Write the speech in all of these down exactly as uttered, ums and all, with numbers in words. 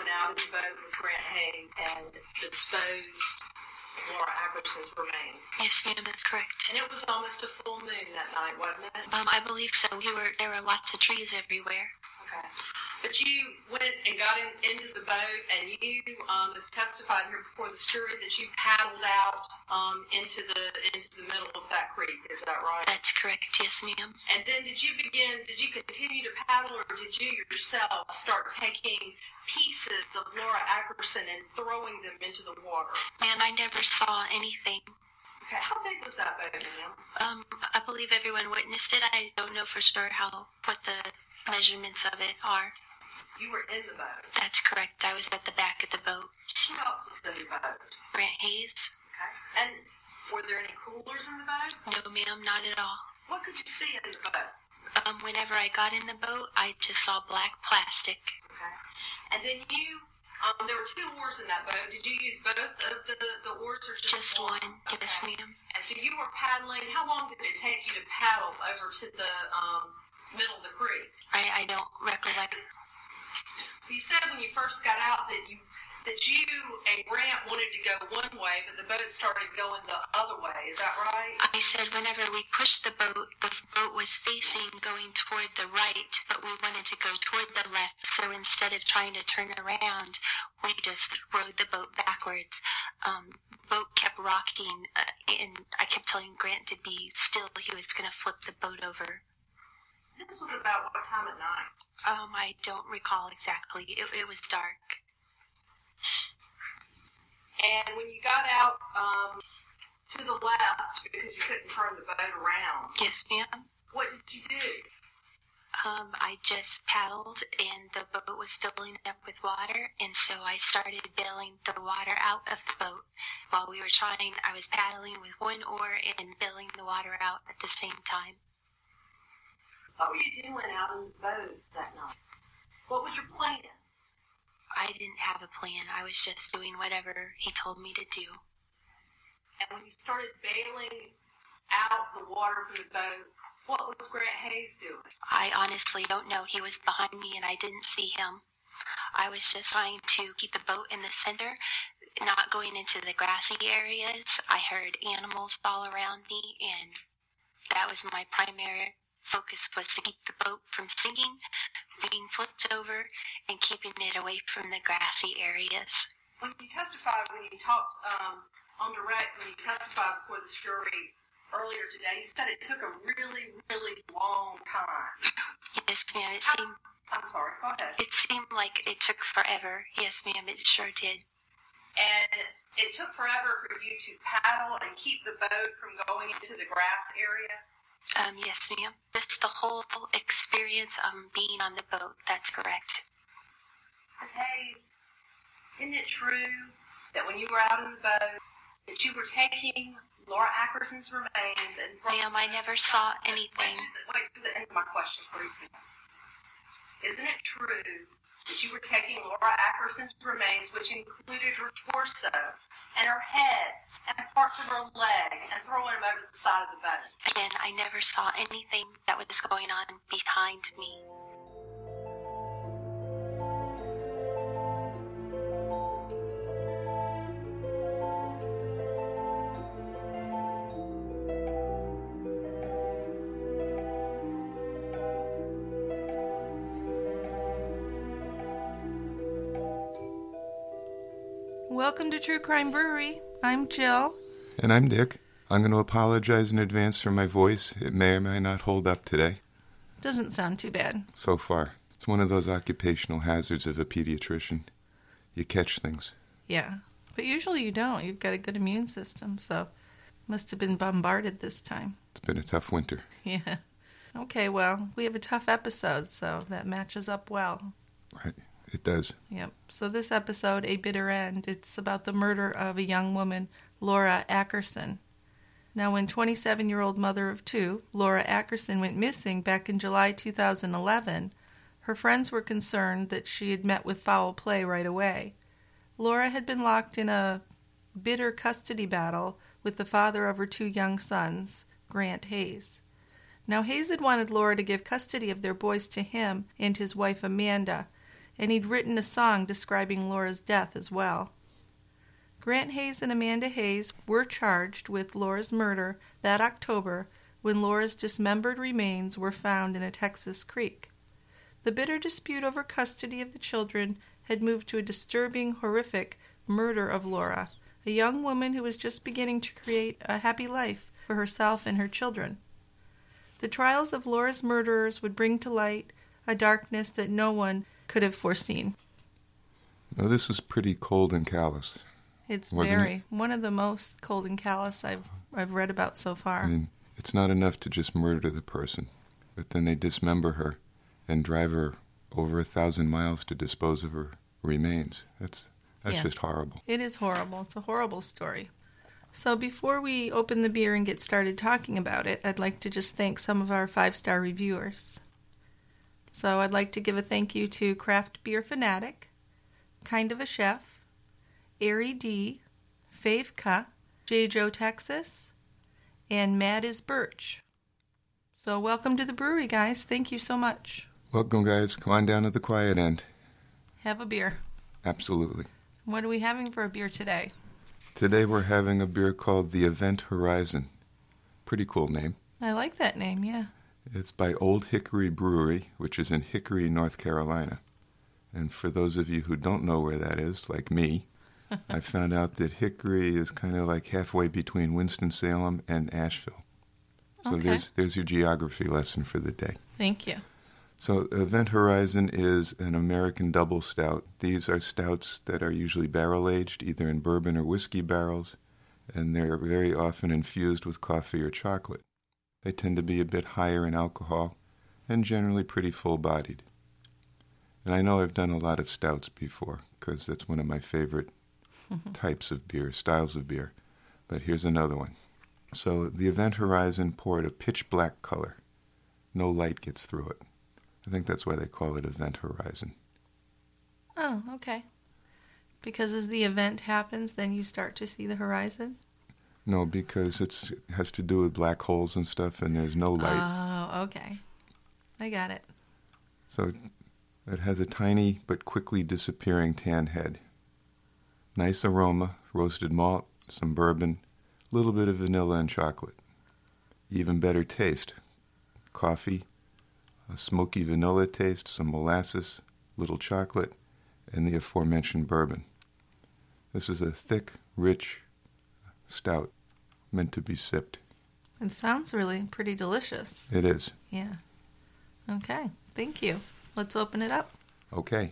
went out in the boat with Grant Hayes and disposed Laura Ackerson's remains. Yes, ma'am, that's correct. And it was almost a full moon that night, wasn't it? Um, I believe so. We were there were lots of trees everywhere. Okay. But you went and got in, into the boat, and you um, testified here before the jury that you paddled out um, into the into the middle of that creek. Is that right? That's correct. Yes, ma'am. And then did you begin? Did you continue to paddle, or did you yourself start taking pieces of Laura Ackerson and throwing them into the water? Man, I never saw anything. Okay. How big was that boat, ma'am? Um, I believe everyone witnessed it. I don't know for sure how what the measurements of it are. You were in the boat. That's correct. I was at the back of the boat. Who else was in the boat? Grant Hayes. Okay. And were there any coolers in the boat? No, ma'am, not at all. What could you see in the boat? Um, whenever I got in the boat, I just saw black plastic. Okay. And then you, um, there were two oars in that boat. Did you use both of the, the oars or just, just one? one. Okay. Yes, ma'am. And so you were paddling. How long did it take you to paddle over to the um, middle of the creek? I, I don't recollect. You said when you first got out that you that you and Grant wanted to go one way, but the boat started going the other way. Is that right? I said whenever we pushed the boat, the boat was facing going toward the right, but we wanted to go toward the left. So instead of trying to turn around, we just rode the boat backwards. Um, the boat kept rocking, uh, and I kept telling Grant to be still. He was going to flip the boat over. This was about what time at night? Um, I don't recall exactly. It, it was dark. And when you got out um, to the left, because you couldn't turn the boat around. Yes, ma'am. What did you do? Um, I just paddled, and the boat was filling up with water, and so I started bailing the water out of the boat. While we were trying, I was paddling with one oar and bailing the water out at the same time. What were you doing out in the boat that night? What was your plan? I didn't have a plan. I was just doing whatever he told me to do. And when you started bailing out the water from the boat, what was Grant Hayes doing? I honestly don't know. He was behind me, and I didn't see him. I was just trying to keep the boat in the center, not going into the grassy areas. I heard animals all around me, and that was my primary focus, was to keep the boat from sinking, being flipped over, and keeping it away from the grassy areas. When you testified, when you talked um, on direct, when you testified before the jury earlier today, you said it took a really, really long time. Yes, ma'am. It How, seemed. I'm sorry. Go ahead. It seemed like it took forever. Yes, ma'am. It sure did. And it took forever for you to paddle and keep the boat from going into the grass area? Um, yes, ma'am. Just the whole experience of being on the boat. That's correct. Miz Hayes, isn't it true that when you were out in the boat, that you were taking Laura Ackerson's remains and... Ma'am, I never saw anything. Wait to the, wait to the end of my question, please. Isn't it true that you were taking Laura Ackerson's remains, which included her torso and her head and parts of her leg, and throwing them over the side of the boat? Again, I never saw anything that was going on behind me. Welcome to True Crime Brewery. I'm Jill. And I'm Dick. I'm going to apologize in advance for my voice. It may or may not hold up today. Doesn't sound too bad. So far. It's one of those occupational hazards of a pediatrician. You catch things. Yeah, but usually you don't. You've got a good immune system, so must have been bombarded this time. It's been a tough winter. Yeah. Okay, well, we have a tough episode, so that matches up well. Right. It does. Yep. So this episode, A Bitter End, it's about the murder of a young woman, Laura Ackerson. Now, when twenty-seven-year-old mother of two, Laura Ackerson, went missing back in July two thousand eleven, her friends were concerned that she had met with foul play right away. Laura had been locked in a bitter custody battle with the father of her two young sons, Grant Hayes. Now, Hayes had wanted Laura to give custody of their boys to him and his wife Amanda, and he'd written a song describing Laura's death as well. Grant Hayes and Amanda Hayes were charged with Laura's murder that October when Laura's dismembered remains were found in a Texas creek. The bitter dispute over custody of the children had moved to a disturbing, horrific murder of Laura, a young woman who was just beginning to create a happy life for herself and her children. The trials of Laura's murderers would bring to light a darkness that no one could have foreseen. Now, this is pretty cold and callous. It's Wasn't very, it? one of the most cold and callous I've I've read about so far. I mean, it's not enough to just murder the person, but then they dismember her and drive her over a thousand miles to dispose of her remains. That's that's Yeah. just horrible. It is horrible. It's a horrible story. So before we open the beer and get started talking about it, I'd like to just thank some of our five-star reviewers. So I'd like to give a thank you to Craft Beer Fanatic, Kind of a Chef, Airy D, Fave Ka, J. Joe Texas, and Mad is Birch. So welcome to the brewery, guys. Thank you so much. Welcome, guys. Come on down to the quiet end. Have a beer. Absolutely. What are we having for a beer today? Today we're having a beer called the Event Horizon. Pretty cool name. I like that name, yeah. It's by Old Hickory Brewery, which is in Hickory, North Carolina. And for those of you who don't know where that is, like me, I found out that Hickory is kind of like halfway between Winston-Salem and Asheville. So Okay. there's there's your geography lesson for the day. Thank you. So Event Horizon is an American double stout. These are stouts that are usually barrel-aged, either in bourbon or whiskey barrels, and they're very often infused with coffee or chocolate. They tend to be a bit higher in alcohol and generally pretty full-bodied. And I know I've done a lot of stouts before, because that's one of my favorite types of beer, styles of beer. But here's another one. So the Event Horizon poured a pitch black color. No light gets through it. I think that's why they call it Event Horizon. Oh, okay. Because as the event happens, then you start to see the horizon? No, because it's, it has to do with black holes and stuff, and there's no light. Oh, okay. I got it. So it has a tiny but quickly disappearing tan head. Nice aroma, roasted malt, some bourbon, a little bit of vanilla and chocolate. Even better taste. Coffee, a smoky vanilla taste, some molasses, little chocolate, and the aforementioned bourbon. This is a thick, rich stout meant to be sipped. It sounds really pretty delicious. It is. Yeah. Okay. Thank you. Let's open it up. Okay.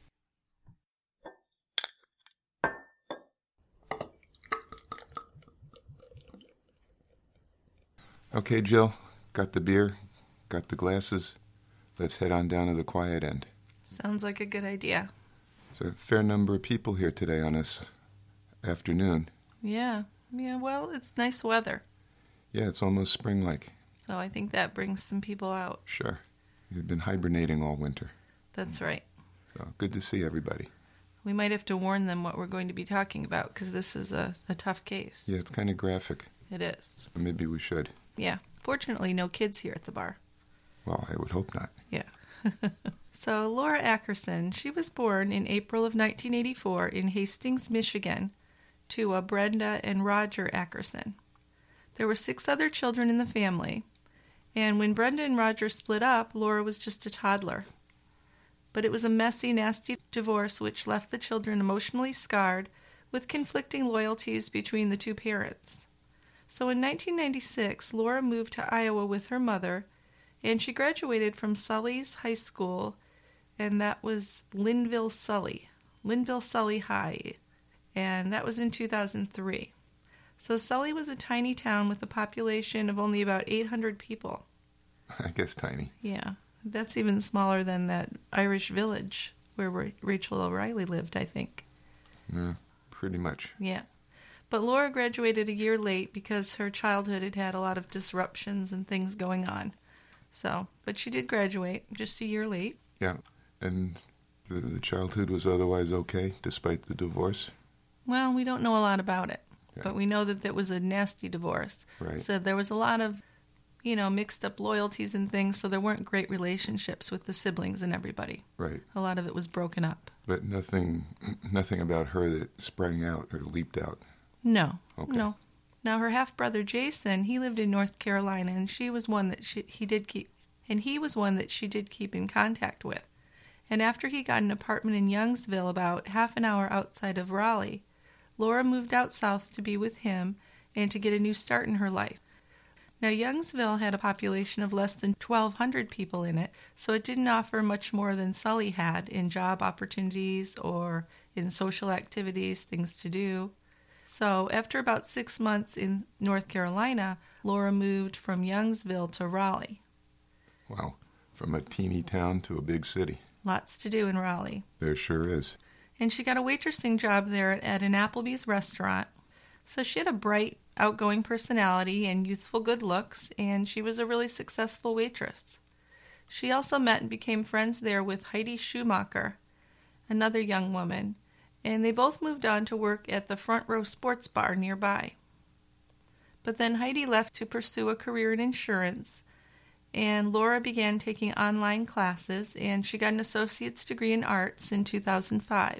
Okay, Jill, got the beer, got the glasses. Let's head on down to the quiet end. Sounds like a good idea. There's a fair number of people here today on this afternoon. Yeah. Yeah, well, it's nice weather. Yeah, it's almost spring-like. So I think that brings some people out. Sure. You've been hibernating all winter. That's right. So good to see everybody. We might have to warn them what we're going to be talking about because this is a, a tough case. Yeah, it's kind of graphic. It is. Maybe we should. Yeah. Fortunately, no kids here at the bar. Well, I would hope not. Yeah. So Laura Ackerson, she was born in April of nineteen eighty-four in Hastings, Michigan, to a Brenda and Roger Ackerson. There were six other children in the family, and when Brenda and Roger split up, Laura was just a toddler. But it was a messy, nasty divorce which left the children emotionally scarred with conflicting loyalties between the two parents. So in nineteen ninety-six, Laura moved to Iowa with her mother, and she graduated from Sully's High School, and that was Linville Sully, Linville Sully High, and that was in two thousand three. So Sully was a tiny town with a population of only about eight hundred people. I guess tiny. Yeah, that's even smaller than that Irish village where Ra- Rachel O'Reilly lived, I think. Yeah, pretty much. Yeah. But Laura graduated a year late because her childhood had had a lot of disruptions and things going on. So, but she did graduate just a year late. Yeah, and the, the childhood was otherwise okay, despite the divorce? Well, we don't know a lot about it, Yeah. but we know that it was a nasty divorce. Right. So there was a lot of, you know, mixed up loyalties and things, so there weren't great relationships with the siblings and everybody. Right. A lot of it was broken up. But nothing nothing about her that sprang out or leaped out. No. Okay. No. Now her half-brother Jason, he lived in North Carolina, and she was one that she, he did keep and he was one that she did keep in contact with. And after he got an apartment in Youngsville about half an hour outside of Raleigh, Laura moved out south to be with him and to get a new start in her life. Now, Youngsville had a population of less than twelve hundred people in it, so it didn't offer much more than Sully had in job opportunities or in social activities, things to do. So after about six months in North Carolina, Laura moved from Youngsville to Raleigh. Wow. From a teeny town to a big city. Lots to do in Raleigh. There sure is. And she got a waitressing job there at an Applebee's restaurant. So she had a bright, outgoing personality and youthful good looks, and she was a really successful waitress. She also met and became friends there with Heidi Schumacher, another young woman, and they both moved on to work at the Front Row Sports Bar nearby. But then Heidi left to pursue a career in insurance, and Laura began taking online classes, and she got an associate's degree in arts in two thousand five.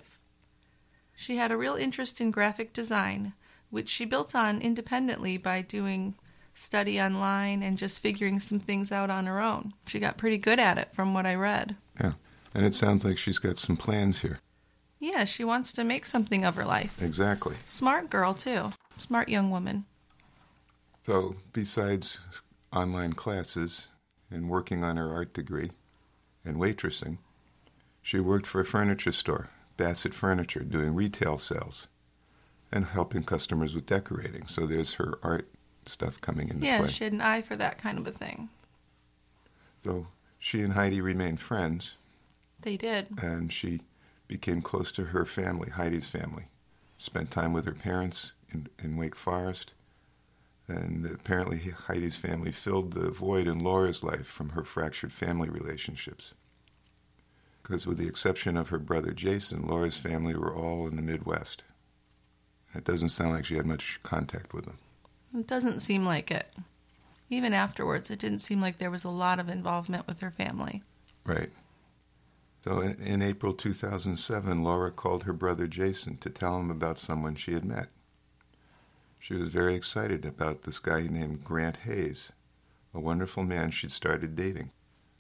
She had a real interest in graphic design, which she built on independently by doing study online and just figuring some things out on her own. She got pretty good at it from what I read. Yeah, and it sounds like she's got some plans here. Yeah, she wants to make something of her life. Exactly. Smart girl, too. Smart young woman. So, besides online classes and working on her art degree and waitressing, she worked for a furniture store, Bassett Furniture, doing retail sales and helping customers with decorating. So there's her art stuff coming into yeah, play. Yeah, she had an eye for that kind of a thing. So she and Heidi remained friends. They did. And she became close to her family, Heidi's family. Spent time with her parents in, in Wake Forest. And apparently Heidi's family filled the void in Laura's life from her fractured family relationships. Because with the exception of her brother Jason, Laura's family were all in the Midwest. It doesn't sound like she had much contact with them. It doesn't seem like it. Even afterwards, it didn't seem like there was a lot of involvement with her family. Right. So in, in April two thousand seven, Laura called her brother Jason to tell him about someone she had met. She was very excited about this guy named Grant Hayes, a wonderful man she'd started dating.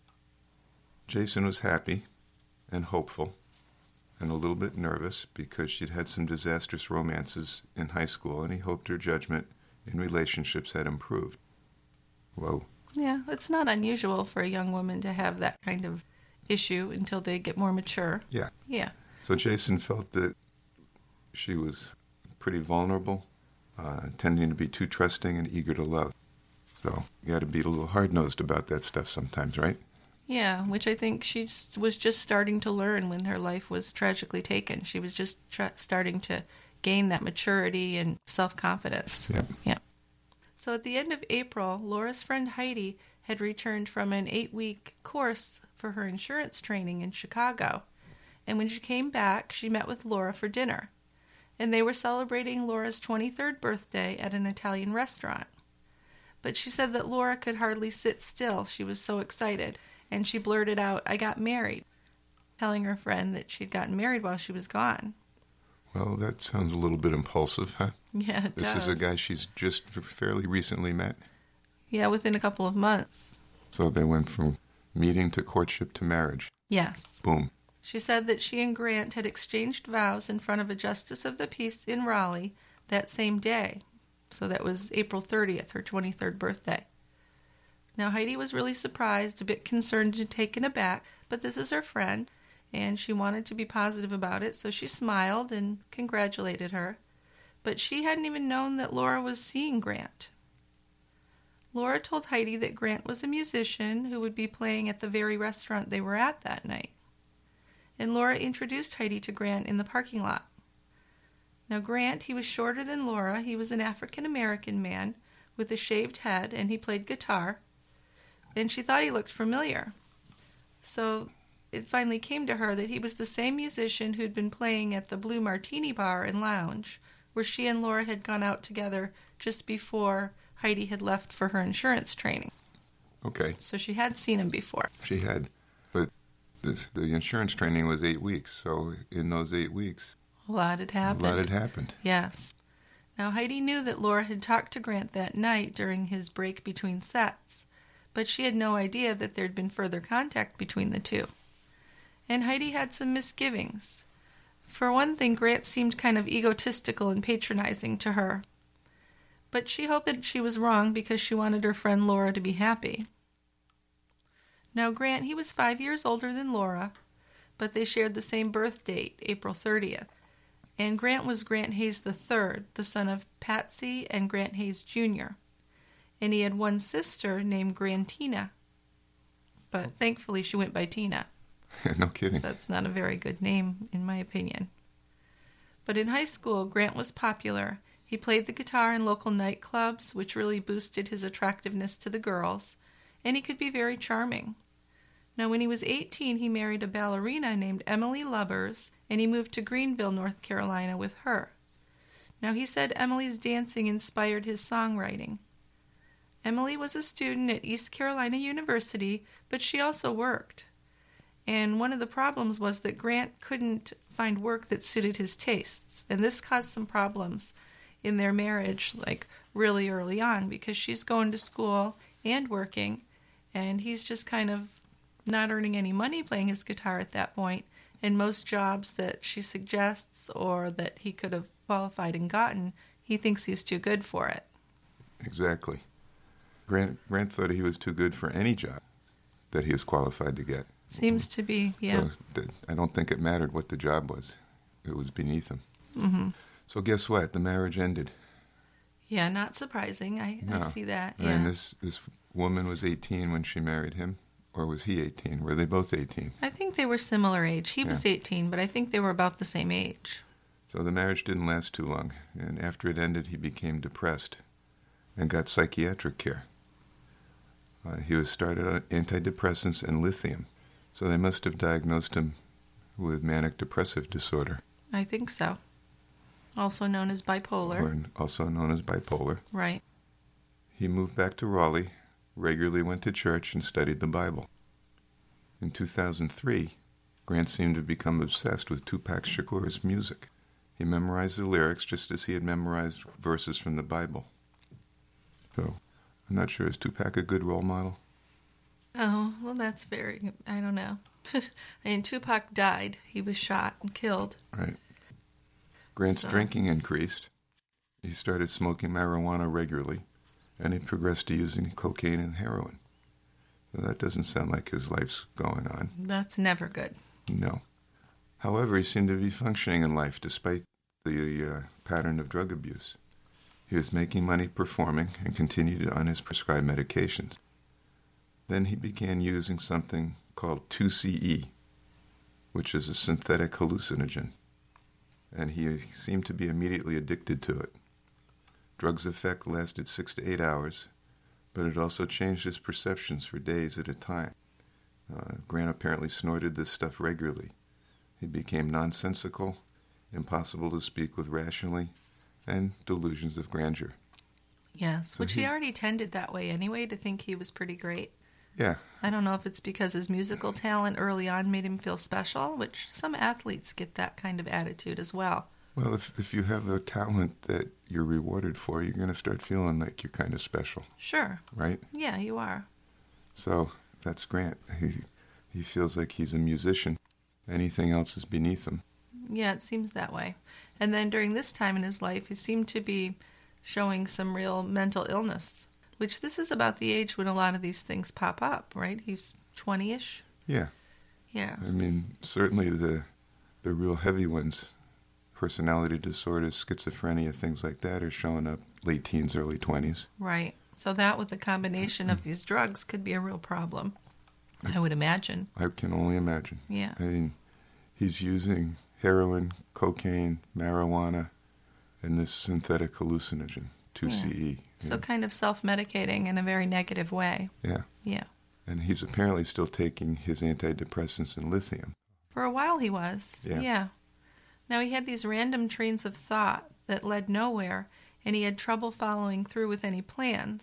Jason was happy and hopeful and a little bit nervous because she'd had some disastrous romances in high school, and he hoped her judgment in relationships had improved. Whoa. Yeah, it's not unusual for a young woman to have that kind of issue until they get more mature. Yeah. Yeah. So Jason felt that she was pretty vulnerable, uh, tending to be too trusting and eager to love. So you got to be a little hard-nosed about that stuff sometimes, right? Yeah, which I think she was just starting to learn when her life was tragically taken. She was just tra- starting to gain that maturity and self-confidence. Yep. Yeah. So at the end of April, Laura's friend Heidi had returned from an eight-week course for her insurance training in Chicago. And when she came back, she met with Laura for dinner. And they were celebrating Laura's twenty-third birthday at an Italian restaurant. But she said that Laura could hardly sit still. She was so excited. And she blurted out, "I got married," telling her friend that she'd gotten married while she was gone. Well, that sounds a little bit impulsive, huh? Yeah, it This does. is a guy she's just fairly recently met. Yeah, within a couple of months. So they went from meeting to courtship to marriage. Yes. Boom. She said that she and Grant had exchanged vows in front of a justice of the peace in Raleigh that same day. So that was April thirtieth, her twenty-third birthday. Now, Heidi was really surprised, a bit concerned and taken aback, but this is her friend, and she wanted to be positive about it, so she smiled and congratulated her. But she hadn't even known that Laura was seeing Grant. Laura told Heidi that Grant was a musician who would be playing at the very restaurant they were at that night. And Laura introduced Heidi to Grant in the parking lot. Now, Grant, he was shorter than Laura. He was an African-American man with a shaved head, and he played guitar. And she thought he looked familiar. So it finally came to her that he was the same musician who'd been playing at the Blue Martini Bar and Lounge, where she and Laura had gone out together just before Heidi had left for her insurance training. Okay. So she had seen him before. She had. But this, the insurance training was eight weeks. So in those eight weeks, A lot had happened. a lot had happened. Yes. Now, Heidi knew that Laura had talked to Grant that night during his break between sets, but she had no idea that there had been further contact between the two. And Heidi had some misgivings. For one thing, Grant seemed kind of egotistical and patronizing to her. But she hoped that she was wrong because she wanted her friend Laura to be happy. Now, Grant, he was five years older than Laura, but they shared the same birth date, April thirtieth. And Grant was Grant Hayes the third, the son of Patsy and Grant Hayes Junior And he had one sister named Grantina. But thankfully she went by Tina. No kidding. So that's not a very good name, in my opinion. But in high school, Grant was popular. He played the guitar in local nightclubs, which really boosted his attractiveness to the girls, and he could be very charming. Now, when he was eighteen, he married a ballerina named Emily Lubbers, and he moved to Greenville, North Carolina with her. Now, he said Emily's dancing inspired his songwriting. Emily was a student at East Carolina University, but she also worked. And one of the problems was that Grant couldn't find work that suited his tastes, and this caused some problems in their marriage, like really early on, because she's going to school and working, and he's just kind of not earning any money playing his guitar at that point, and most jobs that she suggests or that he could have qualified and gotten, he thinks he's too good for it. Exactly. Grant, Grant thought he was too good for any job that he was qualified to get. Seems to be, yeah. So th- I don't think it mattered what the job was. It was beneath him. Mm-hmm. So guess what? The marriage ended. Yeah, not surprising. I, No. I see that, I yeah. mean, this, this woman was eighteen when she married him. Or was he eighteen? Were they both eighteen? I think they were similar age. He was Yeah. eighteen, but I think they were about the same age. So the marriage didn't last too long. And after it ended, he became depressed and got psychiatric care. Uh, he was started on antidepressants and lithium. So they must have diagnosed him with manic depressive disorder. I think so. Also known as bipolar. Or also known as bipolar. Right. He moved back to Raleigh, regularly went to church, and studied the Bible. In two thousand three, Grant seemed to become obsessed with Tupac Shakur's music. He memorized the lyrics just as he had memorized verses from the Bible. So, I'm not sure, is Tupac a good role model? Oh, well, that's very, I don't know. I mean, Tupac died. He was shot and killed. Right. Grant's So- drinking increased. He started smoking marijuana regularly, and he progressed to using cocaine and heroin. So that doesn't sound like his life's going on. That's never good. No. However, he seemed to be functioning in life despite the uh, pattern of drug abuse. He was making money performing and continued on his prescribed medications. Then he began using something called two C E, which is a synthetic hallucinogen, and he seemed to be immediately addicted to it. Drug's effect lasted six to eight hours, but it also changed his perceptions for days at a time. Uh, Grant apparently snorted this stuff regularly. He became nonsensical, impossible to speak with rationally, and delusions of grandeur. Yes, So which he he's- already tended that way anyway, to think he was pretty great. Yeah, I don't know if it's because his musical talent early on made him feel special, which some athletes get that kind of attitude as well. well, if, if you have a talent that you're rewarded for, you're going to start feeling like you're kind of special, Sure. right? Yeah, you are. So that's Grant. He, he feels like he's a musician. Anything else is beneath him. Yeah, it seems that way. And then during this time in his life, he seemed to be showing some real mental illness, which this is about the age when a lot of these things pop up, right? He's twenty-ish. Yeah, Yeah. I mean, certainly the the real heavy ones, personality disorders, schizophrenia, things like that, are showing up late teens, early twenties. Right. So that with the combination of these drugs could be a real problem, I would imagine. I can only imagine. Yeah. I mean, he's using heroin, cocaine, marijuana, and this synthetic hallucinogen, two C E. So Yeah. kind of self-medicating in a very negative way. Yeah. Yeah. And he's apparently still taking his antidepressants and lithium. For a while he was. Yeah. Now he had these random trains of thought that led nowhere, and he had trouble following through with any plans.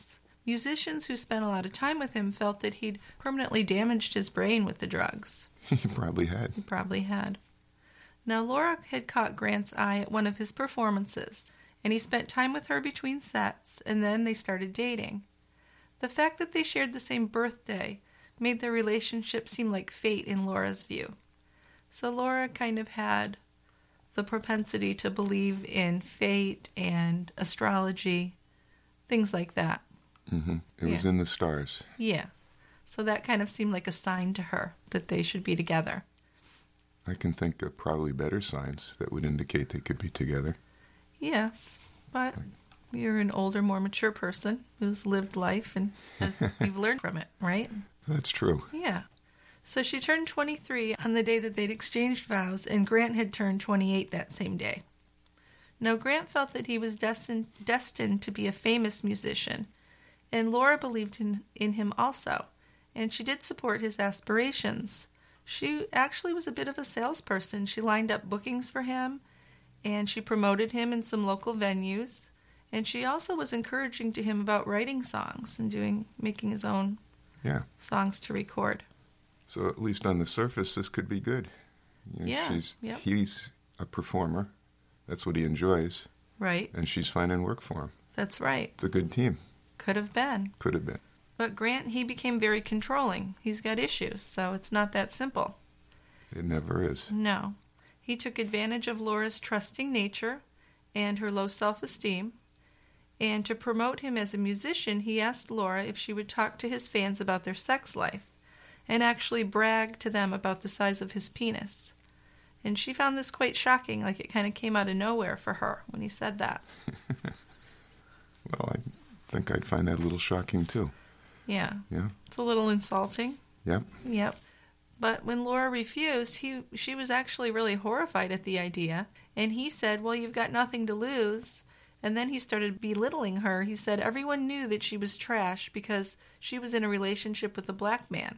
Musicians who spent a lot of time with him felt that he'd permanently damaged his brain with the drugs. He probably had. He probably had. Now, Laura had caught Grant's eye at one of his performances, and he spent time with her between sets, and then they started dating. The fact that they shared the same birthday made their relationship seem like fate in Laura's view. So Laura kind of had the propensity to believe in fate and astrology, things like that. Mm-hmm. It was Yeah. in the stars. Yeah. So that kind of seemed like a sign to her that they should be together. I can think of probably better signs that would indicate they could be together. Yes, but you're an older, more mature person who's lived life and you've learned from it, right? That's true. Yeah. So she turned twenty-three on the day that they'd exchanged vows, and Grant had turned twenty-eight that same day. Now, Grant felt that he was destined, destined to be a famous musician, and Laura believed in, in him also, and she did support his aspirations. She actually was a bit of a salesperson. She lined up bookings for him, and she promoted him in some local venues, and she also was encouraging to him about writing songs and doing making his own Yeah. songs to record. So at least on the surface, this could be good. You know, Yeah, She's, yep. He's a performer. That's what he enjoys. Right. And she's finding work for him. That's right. It's a good team. Could have been. Could have been. But Grant, he became very controlling. He's got issues, so it's not that simple. It never is. No. He took advantage of Laura's trusting nature and her low self-esteem. And to promote him as a musician, he asked Laura if she would talk to his fans about their sex life and actually brag to them about the size of his penis. And she found this quite shocking, like it kind of came out of nowhere for her when he said that. Well, I think I'd find that a little shocking, too. Yeah. Yeah? It's a little insulting. Yep. Yep. But when Laura refused, he she was actually really horrified at the idea. And he said, well, you've got nothing to lose. And then he started belittling her. He said everyone knew that she was trash because she was in a relationship with a black man.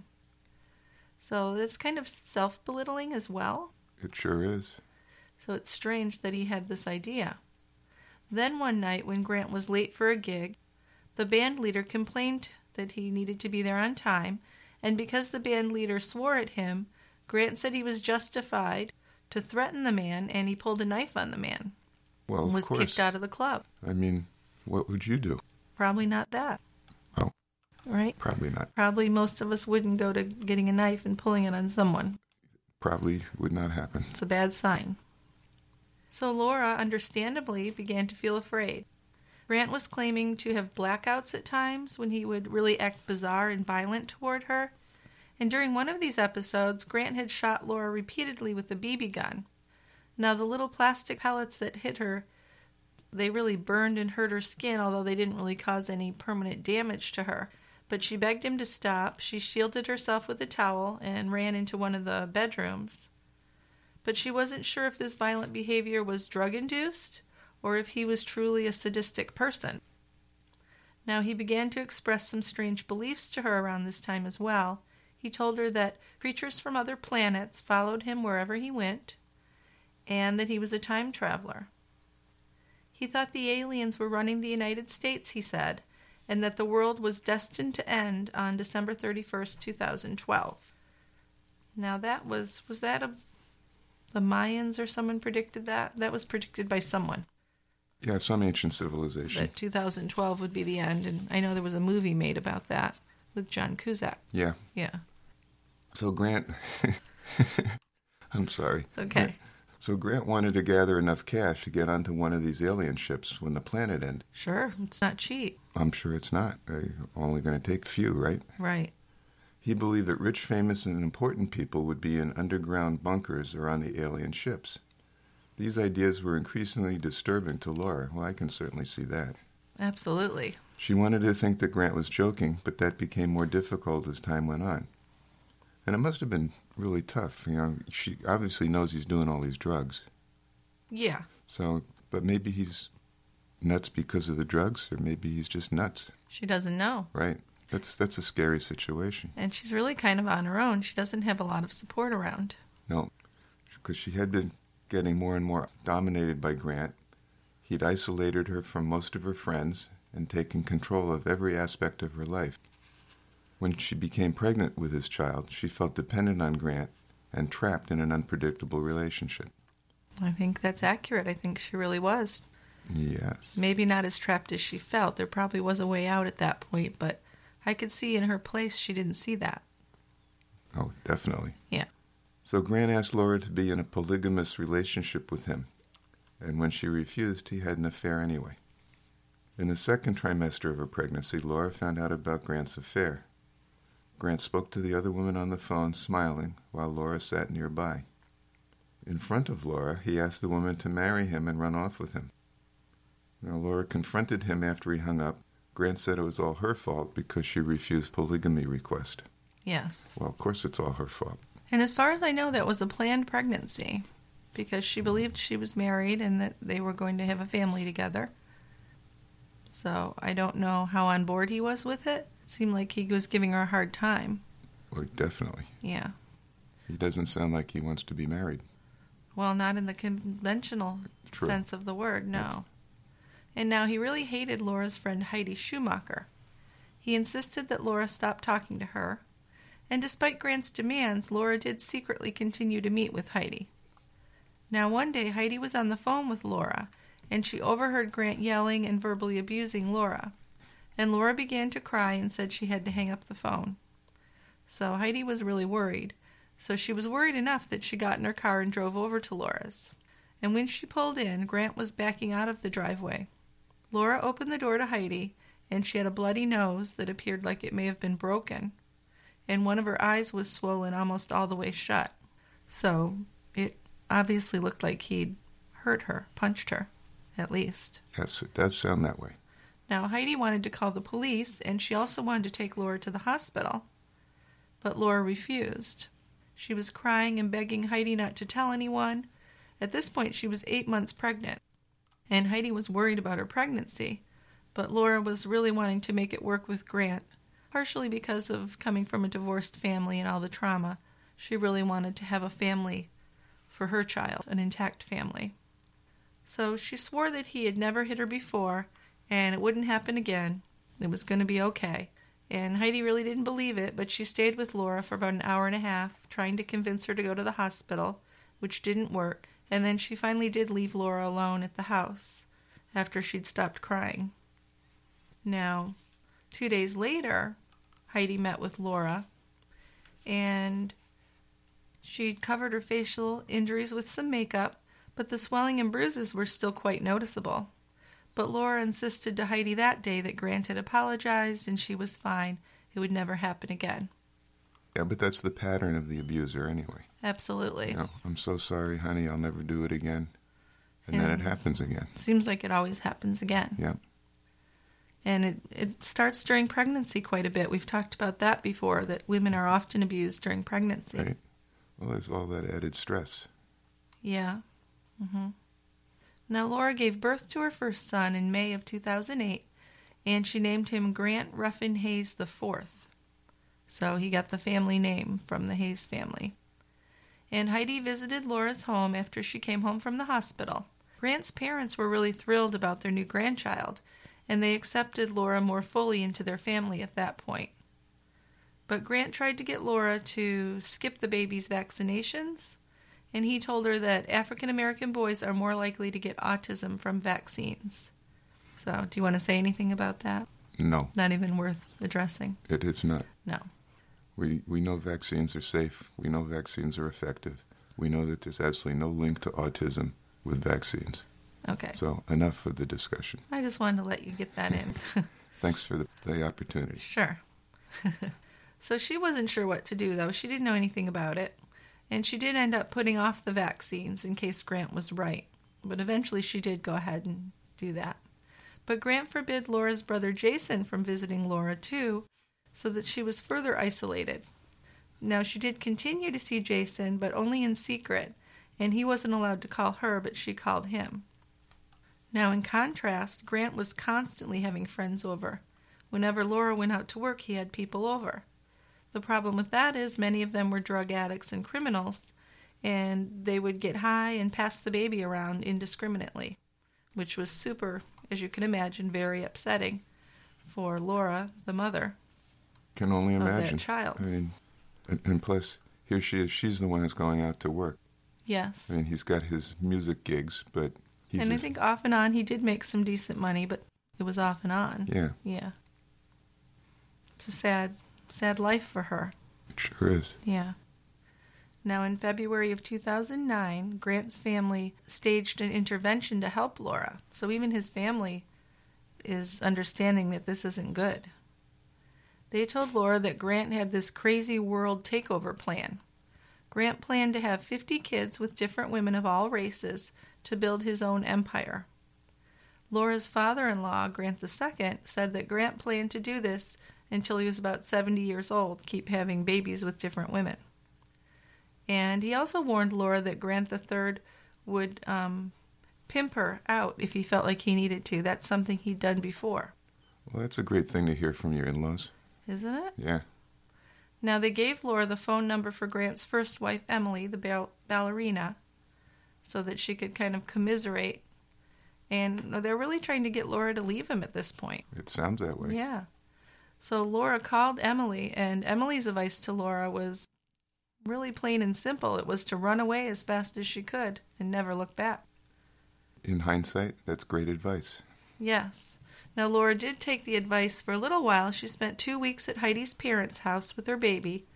So that's kind of self-belittling as well. It sure is. So it's strange that he had this idea. Then one night when Grant was late for a gig, the band leader complained that he needed to be there on time, and because the band leader swore at him, Grant said he was justified to threaten the man, and he pulled a knife on the man Well, and of was course. kicked out of the club. I mean, what would you do? Probably not that. Oh. Right? Probably not. Probably most of us wouldn't go to getting a knife and pulling it on someone. Probably would not happen. It's a bad sign. So Laura, understandably, began to feel afraid. Grant was claiming to have blackouts at times when he would really act bizarre and violent toward her. And during one of these episodes, Grant had shot Laura repeatedly with a B B gun. Now, the little plastic pellets that hit her, they really burned and hurt her skin, although they didn't really cause any permanent damage to her. But she begged him to stop. She shielded herself with a towel and ran into one of the bedrooms. But she wasn't sure if this violent behavior was drug-induced or if he was truly a sadistic person. Now, he began to express some strange beliefs to her around this time as well. He told her that creatures from other planets followed him wherever he went, and that he was a time traveler. He thought the aliens were running the United States, he said, and that the world was destined to end on December thirty-first, two thousand twelve. Now that was, was that a, the Mayans or someone predicted that? That was predicted by someone. Yeah, some ancient civilization. That two thousand twelve would be the end, and I know there was a movie made about that with John Cusack. Yeah. Yeah. So Grant... I'm sorry. Okay. So Grant wanted to gather enough cash to get onto one of these alien ships when the planet ended. Sure, it's not cheap. I'm sure it's not. They're only going to take a few, right? Right. He believed that rich, famous, and important people would be in underground bunkers or on the alien ships. These ideas were increasingly disturbing to Laura. Well, I can certainly see that. Absolutely. She wanted to think that Grant was joking, but that became more difficult as time went on. And it must have been really tough. You know, she obviously knows he's doing all these drugs. Yeah. So, but maybe he's nuts because of the drugs, or maybe he's just nuts. She doesn't know. Right. That's that's a scary situation. And she's really kind of on her own. She doesn't have a lot of support around. No, because she had been getting more and more dominated by Grant. He'd isolated her from most of her friends, and taken control of every aspect of her life. When she became pregnant with his child, she felt dependent on Grant and trapped in an unpredictable relationship. I think that's accurate. I think she really was. Yes. Maybe not as trapped as she felt. There probably was a way out at that point, but I could see in her place she didn't see that. Oh, definitely. Yeah. So Grant asked Laura to be in a polygamous relationship with him, and when she refused, he had an affair anyway. In the second trimester of her pregnancy, Laura found out about Grant's affair. Grant spoke to the other woman on the phone, smiling, while Laura sat nearby. In front of Laura, he asked the woman to marry him and run off with him. Now, Laura confronted him after he hung up. Grant said it was all her fault because she refused the polygamy request. Yes. Well, of course it's all her fault. And as far as I know, that was a planned pregnancy because she believed she was married and that they were going to have a family together. So I don't know how on board he was with it. It seemed like he was giving her a hard time. Well, definitely. Yeah. He doesn't sound like he wants to be married. Well, not in the conventional True. sense of the word, no. Yes. And now he really hated Laura's friend Heidi Schumacher. He insisted that Laura stop talking to her, and despite Grant's demands, Laura did secretly continue to meet with Heidi. Now one day Heidi was on the phone with Laura, and she overheard Grant yelling and verbally abusing Laura. And Laura began to cry and said she had to hang up the phone. So Heidi was really worried. So she was worried enough that she got in her car and drove over to Laura's. And when she pulled in, Grant was backing out of the driveway. Laura opened the door to Heidi, and she had a bloody nose that appeared like it may have been broken, and one of her eyes was swollen almost all the way shut. So it obviously looked like he'd hurt her, punched her, at least. Yes, it does sound that way. Now, Heidi wanted to call the police, and she also wanted to take Laura to the hospital, but Laura refused. She was crying and begging Heidi not to tell anyone. At this point, she was eight months pregnant, and Heidi was worried about her pregnancy, but Laura was really wanting to make it work with Grant, partially because of coming from a divorced family and all the trauma. She really wanted to have a family for her child, an intact family. So she swore that he had never hit her before, and it wouldn't happen again. It was going to be okay. And Heidi really didn't believe it, but she stayed with Laura for about an hour and a half, trying to convince her to go to the hospital, which didn't work. And then she finally did leave Laura alone at the house after she'd stopped crying. Now, two days later, Heidi met with Laura, and she'd covered her facial injuries with some makeup, but the swelling and bruises were still quite noticeable. But Laura insisted to Heidi that day that Grant had apologized and she was fine. It would never happen again. Yeah, but that's the pattern of the abuser anyway. Absolutely. You know, I'm so sorry, honey, I'll never do it again. And, and then it happens again. Seems like it always happens again. Yeah. And it, it starts during pregnancy quite a bit. We've talked about that before, that women are often abused during pregnancy. Right. Well, there's all that added stress. Yeah. Mm-hmm. Now, Laura gave birth to her first son in May of two thousand eight, and she named him Grant Ruffin Hayes the fourth. So he got the family name from the Hayes family. And Heidi visited Laura's home after she came home from the hospital. Grant's parents were really thrilled about their new grandchild, and they accepted Laura more fully into their family at that point. But Grant tried to get Laura to skip the baby's vaccinations, and he told her that African American boys are more likely to get autism from vaccines. So, do you want to say anything about that? No. Not even worth addressing? It is not. No. We we know vaccines are safe. We know vaccines are effective. We know that there's absolutely no link to autism with vaccines. Okay. So enough of the discussion. I just wanted to let you get that in. Thanks for the, the opportunity. Sure. So she wasn't sure what to do, though. She didn't know anything about it. And she did end up putting off the vaccines in case Grant was right. But eventually she did go ahead and do that. But Grant forbid Laura's brother Jason from visiting Laura, too, so that she was further isolated. Now, she did continue to see Jason, but only in secret, and he wasn't allowed to call her, but she called him. Now, in contrast, Grant was constantly having friends over. Whenever Laura went out to work, he had people over. The problem with that is many of them were drug addicts and criminals, and they would get high and pass the baby around indiscriminately, which was super as you can imagine, very upsetting for Laura, the mother. Can only of imagine. That child. I mean, and, and plus, here she is. She's the one who's going out to work. Yes. I mean, he's got his music gigs, but he's... And I a, think off and on he did make some decent money, but it was off and on. Yeah. Yeah. It's a sad, sad life for her. It sure is. Yeah. Now, in February of two thousand nine, Grant's family staged an intervention to help Laura. So even his family is understanding that this isn't good. They told Laura that Grant had this crazy world takeover plan. Grant planned to have fifty kids with different women of all races to build his own empire. Laura's father-in-law, Grant the Second, said that Grant planned to do this until he was about seventy years old, keep having babies with different women. And he also warned Laura that Grant the Third would um, pimp her out if he felt like he needed to. That's something he'd done before. Well, that's a great thing to hear from your in-laws. Isn't it? Yeah. Now, they gave Laura the phone number for Grant's first wife, Emily, the ball- ballerina, so that she could kind of commiserate. And they're really trying to get Laura to leave him at this point. It sounds that way. Yeah. So Laura called Emily, and Emily's advice to Laura was really plain and simple. It was to run away as fast as she could and never look back. In hindsight, that's great advice. Yes. Now, Laura did take the advice for a little while. She spent two weeks at Heidi's parents' house with her baby,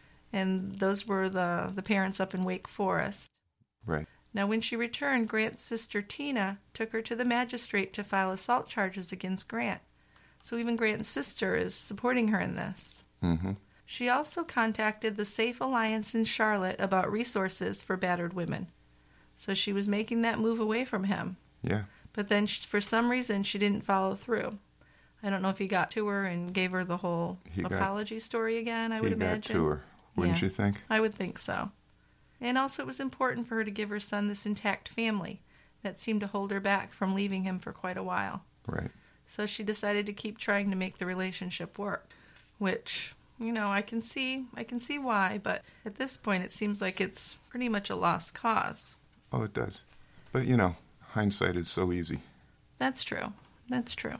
and those were the, the parents up in Wake Forest. Right. Now, when she returned, Grant's sister Tina took her to the magistrate to file assault charges against Grant. So even Grant's sister is supporting her in this. Mm-hmm. She also contacted the Safe Alliance in Charlotte about resources for battered women. So she was making that move away from him. Yeah. But then, she, for some reason, she didn't follow through. I don't know if he got to her and gave her the whole He got- apology story again, I would He imagine. got to her, wouldn't Yeah. you think? I would think so. And also, it was important for her to give her son this intact family that seemed to hold her back from leaving him for quite a while. Right. So she decided to keep trying to make the relationship work, which, you know, I can see, I can see why, but at this point it seems like it's pretty much a lost cause. Oh, it does. But, you know, hindsight is so easy. That's true. That's true.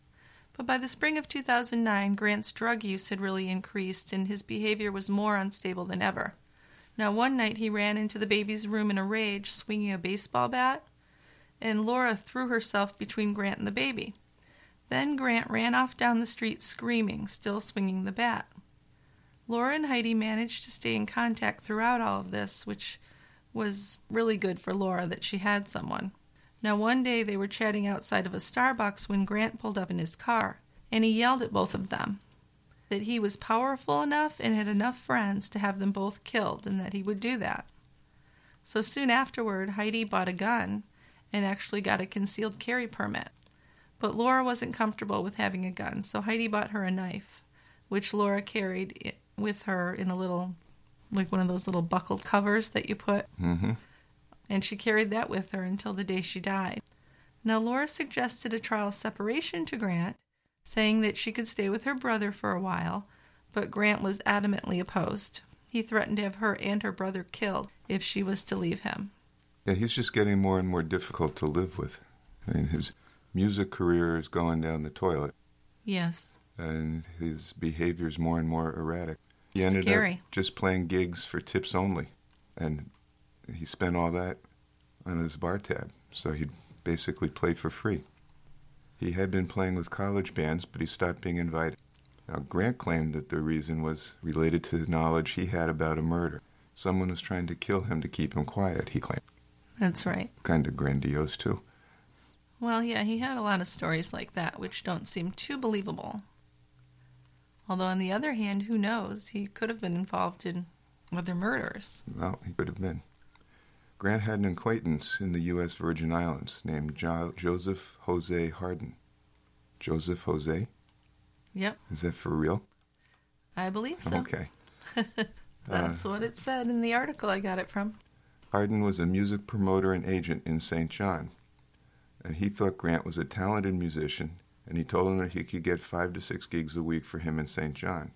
But by the spring of two thousand nine, Grant's drug use had really increased and his behavior was more unstable than ever. Now, one night he ran into the baby's room in a rage, swinging a baseball bat, and Laura threw herself between Grant and the baby. Then Grant ran off down the street screaming, still swinging the bat. Laura and Heidi managed to stay in contact throughout all of this, which was really good for Laura that she had someone. Now, one day they were chatting outside of a Starbucks when Grant pulled up in his car, and he yelled at both of them that he was powerful enough and had enough friends to have them both killed, and that he would do that. So soon afterward, Heidi bought a gun and actually got a concealed carry permit. But Laura wasn't comfortable with having a gun, so Heidi bought her a knife, which Laura carried with her in a little, like one of those little buckled covers that you put. Mm-hmm. And she carried that with her until the day she died. Now, Laura suggested a trial separation to Grant, saying that she could stay with her brother for a while, but Grant was adamantly opposed. He threatened to have her and her brother killed if she was to leave him. Yeah, he's just getting more and more difficult to live with. I mean, his music career is going down the toilet, Yes. and his behavior is more and more erratic. He ended Scary. up just playing gigs for tips only, and he spent all that on his bar tab, so he'd basically play for free. He had been playing with college bands, but he stopped being invited. Now, Grant claimed that the reason was related to the knowledge he had about a murder. Someone was trying to kill him to keep him quiet, he claimed. That's right. Kind of grandiose, too. Well, yeah, he had a lot of stories like that, which don't seem too believable. Although, on the other hand, who knows? He could have been involved in other murders. Well, he could have been. Grant had an acquaintance in the U S Virgin Islands named jo- Joseph Jose Hardin. Joseph Jose? Yep, Is that for real? I believe so. Okay. That's what it said in the article I got it from. Hardin was a music promoter and agent in Saint John, and he thought Grant was a talented musician, and he told him that he could get five to six gigs a week for him in Saint John.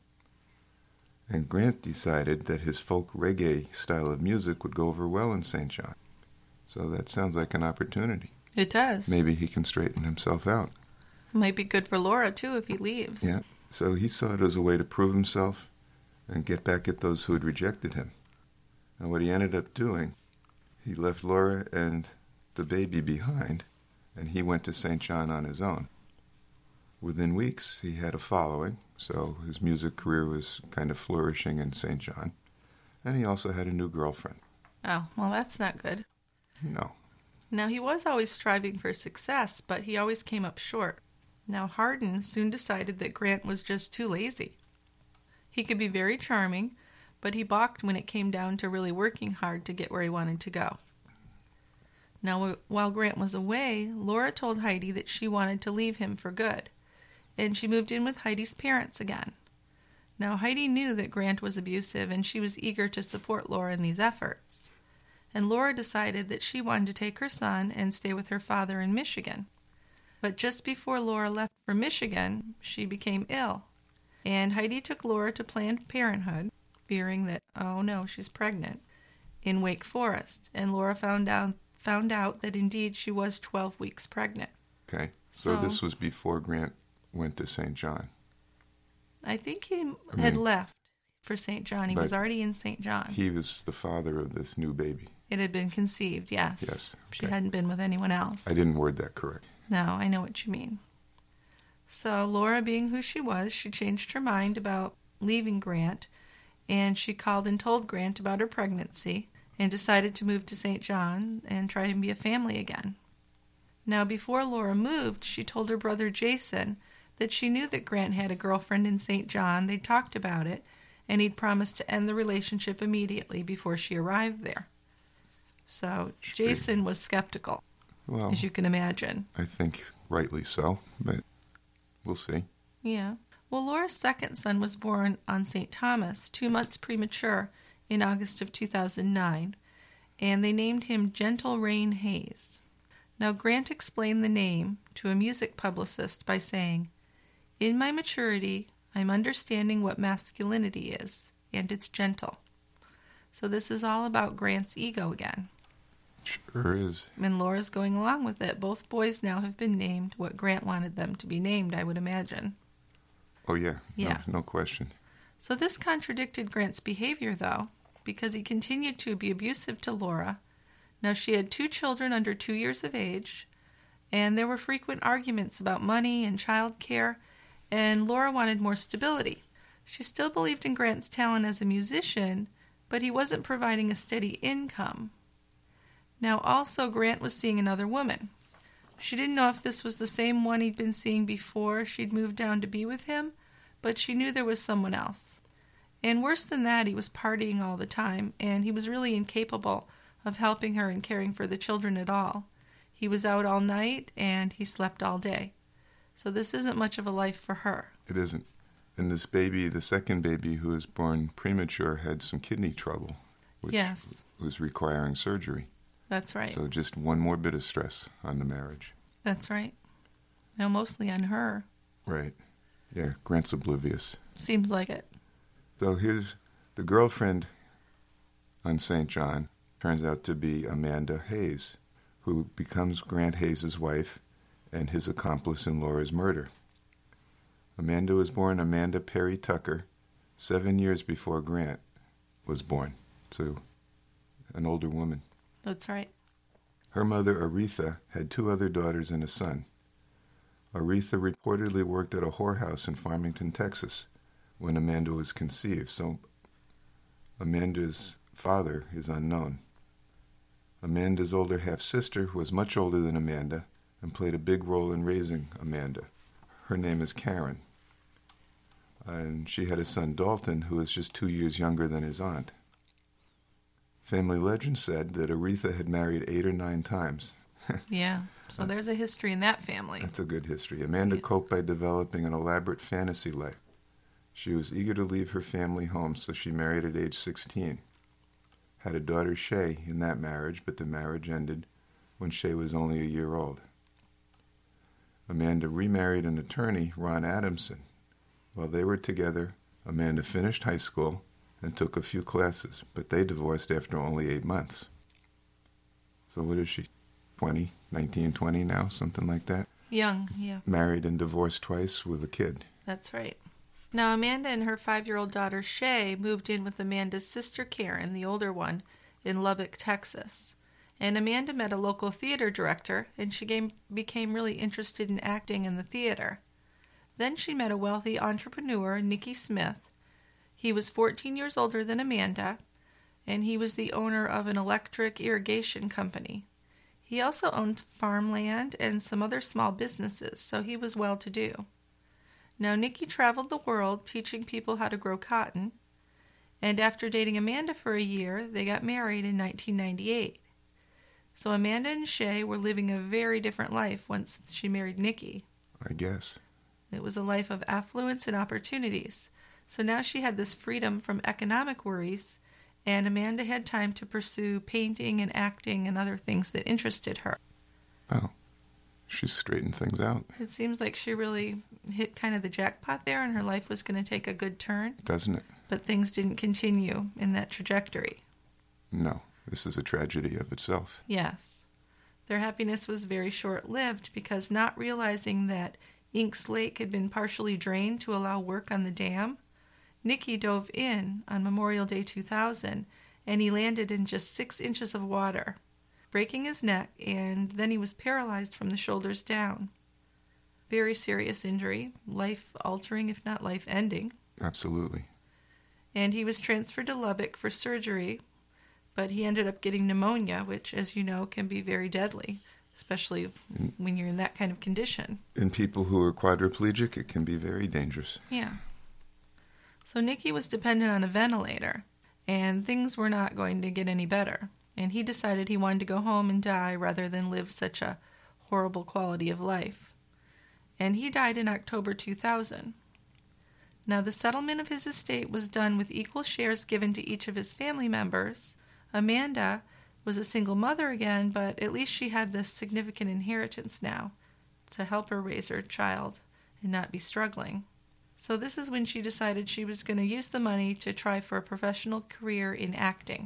And Grant decided that his folk reggae style of music would go over well in Saint John. So that sounds like an opportunity. It does. Maybe he can straighten himself out. Might be good for Laura, too, if he leaves. Yeah. So he saw it as a way to prove himself and get back at those who had rejected him. And what he ended up doing, he left Laura and the baby behind, and he went to Saint John on his own. Within weeks, he had a following, so his music career was kind of flourishing in Saint John. And he also had a new girlfriend. Oh, well, that's not good. No. Now, he was always striving for success, but he always came up short. Now, Hardin soon decided that Grant was just too lazy. He could be very charming, but he balked when it came down to really working hard to get where he wanted to go. Now, while Grant was away, Laura told Heidi that she wanted to leave him for good, and she moved in with Heidi's parents again. Now, Heidi knew that Grant was abusive, and she was eager to support Laura in these efforts. And Laura decided that she wanted to take her son and stay with her father in Michigan. But just before Laura left for Michigan, she became ill. And Heidi took Laura to Planned Parenthood, fearing that, oh no, she's pregnant, in Wake Forest. And Laura found out, found out that indeed she was twelve weeks pregnant. Okay. So, So- this was before Grant went to Saint John. I think he I had mean- left for Saint John. He But was already in Saint John. He was the father of this new baby. It had been conceived, yes. Yes, She okay. hadn't been with anyone else. I didn't word that correct. No, I know what you mean. So Laura, being who she was, she changed her mind about leaving Grant, and she called and told Grant about her pregnancy and decided to move to Saint John and try to be a family again. Now, before Laura moved, she told her brother Jason that she knew that Grant had a girlfriend in Saint John. They'd talked about it, and he'd promised to end the relationship immediately before she arrived there. So Sure. Jason was skeptical, Well, as you can imagine. I think rightly so, but we'll see. Yeah. Well, Laura's second son was born on Saint Thomas, two months premature, in August of two thousand nine, and they named him Gentle Rain Hayes. Now, Grant explained the name to a music publicist by saying, "In my maturity, I'm understanding what masculinity is, and it's gentle." So this is all about Grant's ego again. Sure is. And Laura's going along with it. Both boys now have been named what Grant wanted them to be named, I would imagine. Oh, yeah. Yeah. No, no question. So this contradicted Grant's behavior, though, because he continued to be abusive to Laura. Now, she had two children under two years of age, and there were frequent arguments about money and child care, and Laura wanted more stability. She still believed in Grant's talent as a musician, but he wasn't providing a steady income. Now, also, Grant was seeing another woman. She didn't know if this was the same one he'd been seeing before she'd moved down to be with him, but she knew there was someone else. And worse than that, he was partying all the time, and he was really incapable of helping her and caring for the children at all. He was out all night, and he slept all day. So this isn't much of a life for her. It isn't. And this baby, the second baby who was born premature, had some kidney trouble, which Yes. was requiring surgery. That's right. So just one more bit of stress on the marriage. That's right. Now, mostly on her. Right. Yeah, Grant's oblivious. Seems like it. So here's the girlfriend on Saint John turns out to be Amanda Hayes, who becomes Grant Hayes' wife and his accomplice in Laura's murder. Amanda was born Amanda Perry Tucker seven years before Grant was born, so an older woman. That's right. Her mother, Aretha, had two other daughters and a son. Aretha reportedly worked at a whorehouse in Farmington, Texas, when Amanda was conceived, so Amanda's father is unknown. Amanda's older half-sister was much older than Amanda and played a big role in raising Amanda. Her name is Karen. And she had a son, Dalton, who was just two years younger than his aunt. Family legend said that Aretha had married eight or nine times. Yeah. So there's a history in that family. That's a good history. Amanda Yeah. coped by developing an elaborate fantasy life. She was eager to leave her family home, so she married at age sixteen. Had a daughter, Shay, in that marriage, but the marriage ended when Shay was only a year old. Amanda remarried an attorney, Ron Adamson. While they were together, Amanda finished high school and took a few classes, but they divorced after only eight months. So what is she, twenty, nineteen, twenty now, something like that. Young, yeah. Married and divorced twice with a kid. That's right. Now, Amanda and her five-year-old daughter, Shay, moved in with Amanda's sister, Karen, the older one, in Lubbock, Texas. And Amanda met a local theater director, and she came, became really interested in acting in the theater. Then she met a wealthy entrepreneur, Nicky Smith. He was fourteen years older than Amanda, and he was the owner of an electric irrigation company. He also owned farmland and some other small businesses, so he was well-to-do. Now, Nicky traveled the world teaching people how to grow cotton, and after dating Amanda for a year, they got married in nineteen ninety-eight. So Amanda and Shay were living a very different life once she married Nicky. I guess. It was a life of affluence and opportunities. So now she had this freedom from economic worries, and Amanda had time to pursue painting and acting and other things that interested her. Oh. She's straightened things out. It seems like she really hit kind of the jackpot there, and her life was going to take a good turn. Doesn't it? But things didn't continue in that trajectory. No, this is a tragedy of itself. Yes. Their happiness was very short-lived because, not realizing that Inks Lake had been partially drained to allow work on the dam, Nicky dove in on Memorial Day two thousand, and he landed in just six inches of water, breaking his neck, and then he was paralyzed from the shoulders down. Very serious injury, life-altering if not life-ending. Absolutely. And he was transferred to Lubbock for surgery, but he ended up getting pneumonia, which, as you know, can be very deadly, especially in, when you're in that kind of condition. In people who are quadriplegic, it can be very dangerous. Yeah. So Nicky was dependent on a ventilator, and things were not going to get any better. And he decided he wanted to go home and die rather than live such a horrible quality of life. And he died in October two thousand. Now, the settlement of his estate was done with equal shares given to each of his family members. Amanda was a single mother again, but at least she had this significant inheritance now to help her raise her child and not be struggling. So this is when she decided she was going to use the money to try for a professional career in acting.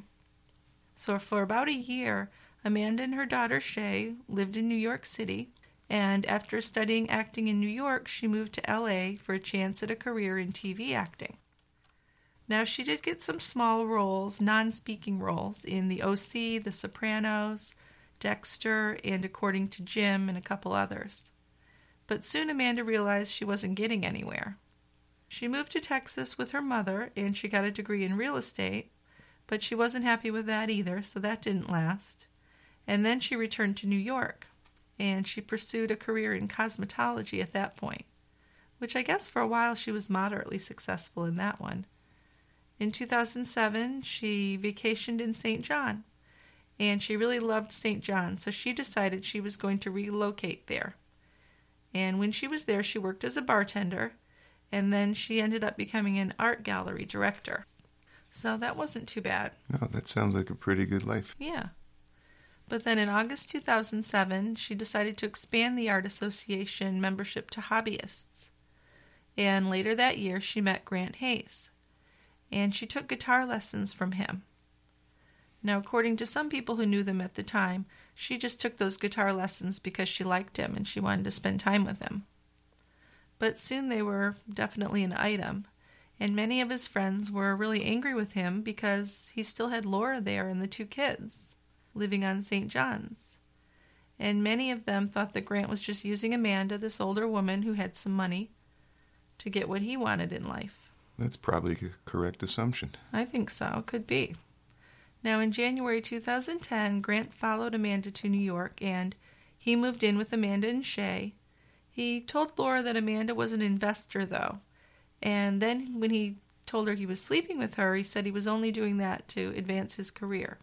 So for about a year, Amanda and her daughter Shay lived in New York City, and after studying acting in New York, she moved to L A for a chance at a career in T V acting. Now, she did get some small roles, non-speaking roles, in The O C, The Sopranos, Dexter, and According to Jim, and a couple others. But soon Amanda realized she wasn't getting anywhere. She moved to Texas with her mother, and she got a degree in real estate, but she wasn't happy with that either, so that didn't last. And then she returned to New York, and she pursued a career in cosmetology at that point, which I guess for a while she was moderately successful in that one. In two thousand seven, she vacationed in Saint John, and she really loved Saint John, so she decided she was going to relocate there. And when she was there, she worked as a bartender, and then she ended up becoming an art gallery director. So that wasn't too bad. No, that sounds like a pretty good life. Yeah. But then in August two thousand seven, she decided to expand the Art Association membership to hobbyists. And later that year, she met Grant Hayes, and she took guitar lessons from him. Now, according to some people who knew them at the time, she just took those guitar lessons because she liked him and she wanted to spend time with him. But soon they were definitely an item, and many of his friends were really angry with him because he still had Laura there and the two kids living on Saint John's. And many of them thought that Grant was just using Amanda, this older woman who had some money, to get what he wanted in life. That's probably a correct assumption. I think so. Could be. Now, in January two thousand ten, Grant followed Amanda to New York, and he moved in with Amanda and Shay. He told Laura that Amanda was an investor, though, and then when he told her he was sleeping with her, he said he was only doing that to advance his career.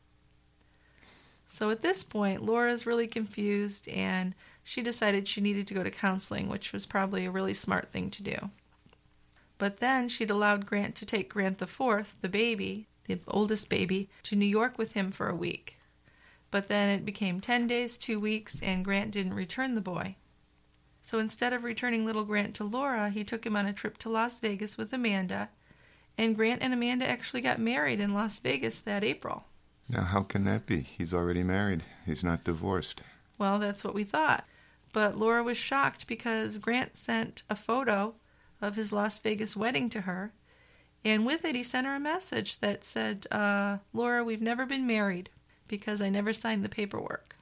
So at this point, Laura's really confused, and she decided she needed to go to counseling, which was probably a really smart thing to do. But then she'd allowed Grant to take Grant the Fourth, the baby, the oldest baby, to New York with him for a week. But then it became ten days, two weeks, and Grant didn't return the boy. So instead of returning little Grant to Laura, he took him on a trip to Las Vegas with Amanda, and Grant and Amanda actually got married in Las Vegas that April. Now, how can that be? He's already married. He's not divorced. Well, that's what we thought. But Laura was shocked because Grant sent a photo of his Las Vegas wedding to her, and with it he sent her a message that said, uh, Laura, we've never been married because I never signed the paperwork.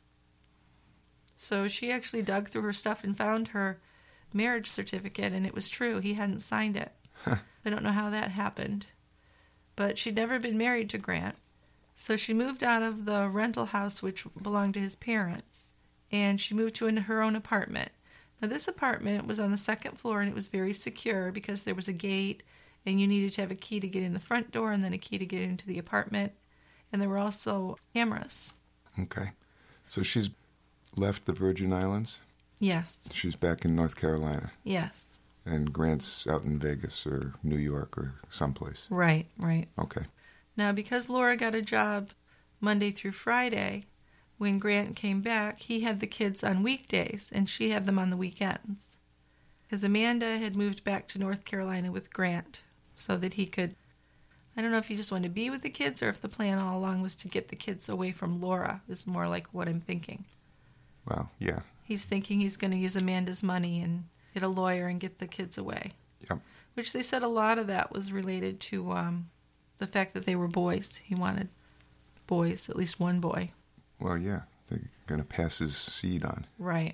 So she actually dug through her stuff and found her marriage certificate, and it was true. He hadn't signed it. I don't know how that happened. But she'd never been married to Grant. So she moved out of the rental house, which belonged to his parents, and she moved to her own apartment. Now, this apartment was on the second floor, and it was very secure because there was a gate, and you needed to have a key to get in the front door and then a key to get into the apartment. And there were also cameras. Okay. So she's left the Virgin Islands? Yes. She's back in North Carolina? Yes. And Grant's out in Vegas or New York or someplace? Right, right. Okay. Now, because Laura got a job Monday through Friday, when Grant came back, he had the kids on weekdays, and she had them on the weekends. Because Amanda had moved back to North Carolina with Grant so that he could, I don't know if he just wanted to be with the kids or if the plan all along was to get the kids away from Laura, is more like what I'm thinking. Well, yeah. He's thinking he's going to use Amanda's money and get a lawyer and get the kids away. Yep. Which they said a lot of that was related to um, the fact that they were boys. He wanted boys, at least one boy. Well, yeah. They're going to pass his seed on. Right.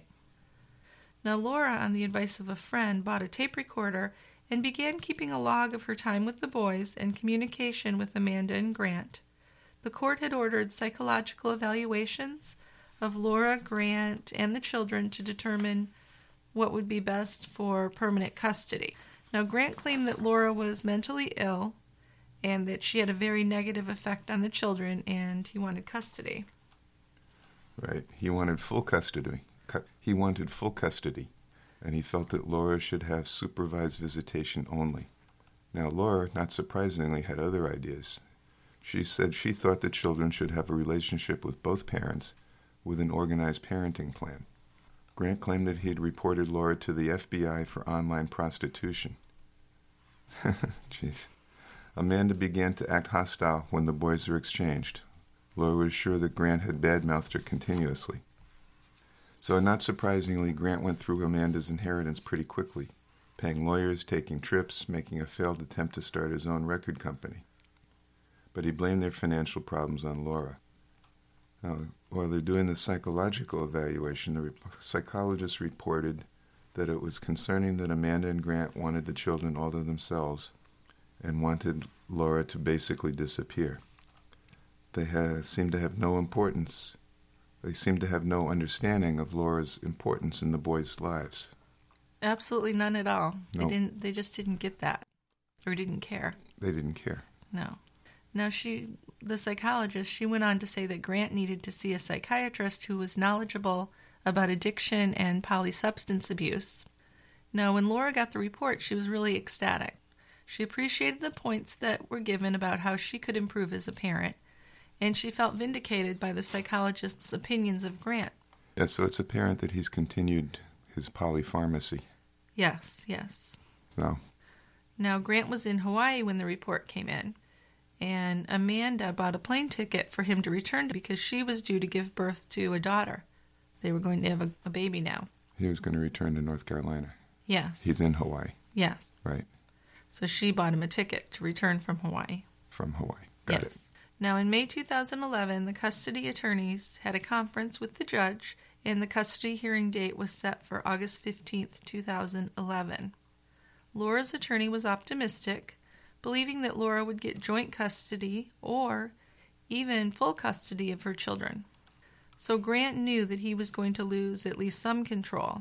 Now, Laura, on the advice of a friend, bought a tape recorder and began keeping a log of her time with the boys and communication with Amanda and Grant. The court had ordered psychological evaluations of Laura, Grant, and the children to determine what would be best for permanent custody. Now, Grant claimed that Laura was mentally ill and that she had a very negative effect on the children, and he wanted custody. Right. He wanted full custody. He wanted full custody, and he felt that Laura should have supervised visitation only. Now, Laura, not surprisingly, had other ideas. She said she thought the children should have a relationship with both parents with an organized parenting plan. Grant claimed that he had reported Laura to the F B I for online prostitution. Jeez. Amanda began to act hostile when the boys were exchanged. Laura was sure that Grant had badmouthed her continuously. So, not surprisingly, Grant went through Amanda's inheritance pretty quickly, paying lawyers, taking trips, making a failed attempt to start his own record company. But he blamed their financial problems on Laura. Now, while they're doing the psychological evaluation, the re- psychologist reported that it was concerning that Amanda and Grant wanted the children all to themselves and wanted Laura to basically disappear. They ha- seemed to have no importance. They seemed to have no understanding of Laura's importance in the boys' lives. Absolutely none at all. Nope. They didn't. They just didn't get that, or didn't care. They didn't care. No. Now she, the psychologist, she went on to say that Grant needed to see a psychiatrist who was knowledgeable about addiction and polysubstance abuse. Now, when Laura got the report, she was really ecstatic. She appreciated the points that were given about how she could improve as a parent, and she felt vindicated by the psychologist's opinions of Grant. Yeah, so it's apparent that he's continued his polypharmacy. Yes, yes. No. Now, Grant was in Hawaii when the report came in, and Amanda bought a plane ticket for him to return because she was due to give birth to a daughter. They were going to have a, a baby now. He was going to return to North Carolina. Yes. He's in Hawaii. Yes. Right. So she bought him a ticket to return from Hawaii. From Hawaii. Got yes. it. Now, in May two thousand eleven, the custody attorneys had a conference with the judge, and the custody hearing date was set for August fifteenth, two thousand eleven. Laura's attorney was optimistic, believing that Laura would get joint custody or even full custody of her children. So Grant knew that he was going to lose at least some control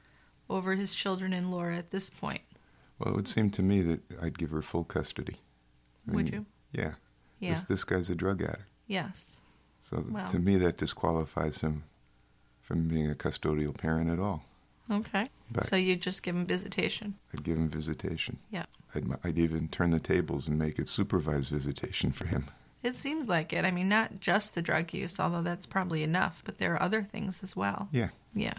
over his children and Laura at this point. Well, it would seem to me that I'd give her full custody. I Would mean, you? Yeah. Yeah. This, this guy's a drug addict. Yes. So Well. to me, that disqualifies him from being a custodial parent at all. Okay. But So you just give him visitation. I'd give him visitation. Yeah. I'd, I'd even turn the tables and make it supervised visitation for him. It seems like it. I mean, not just the drug use, although that's probably enough, but there are other things as well. Yeah. Yeah.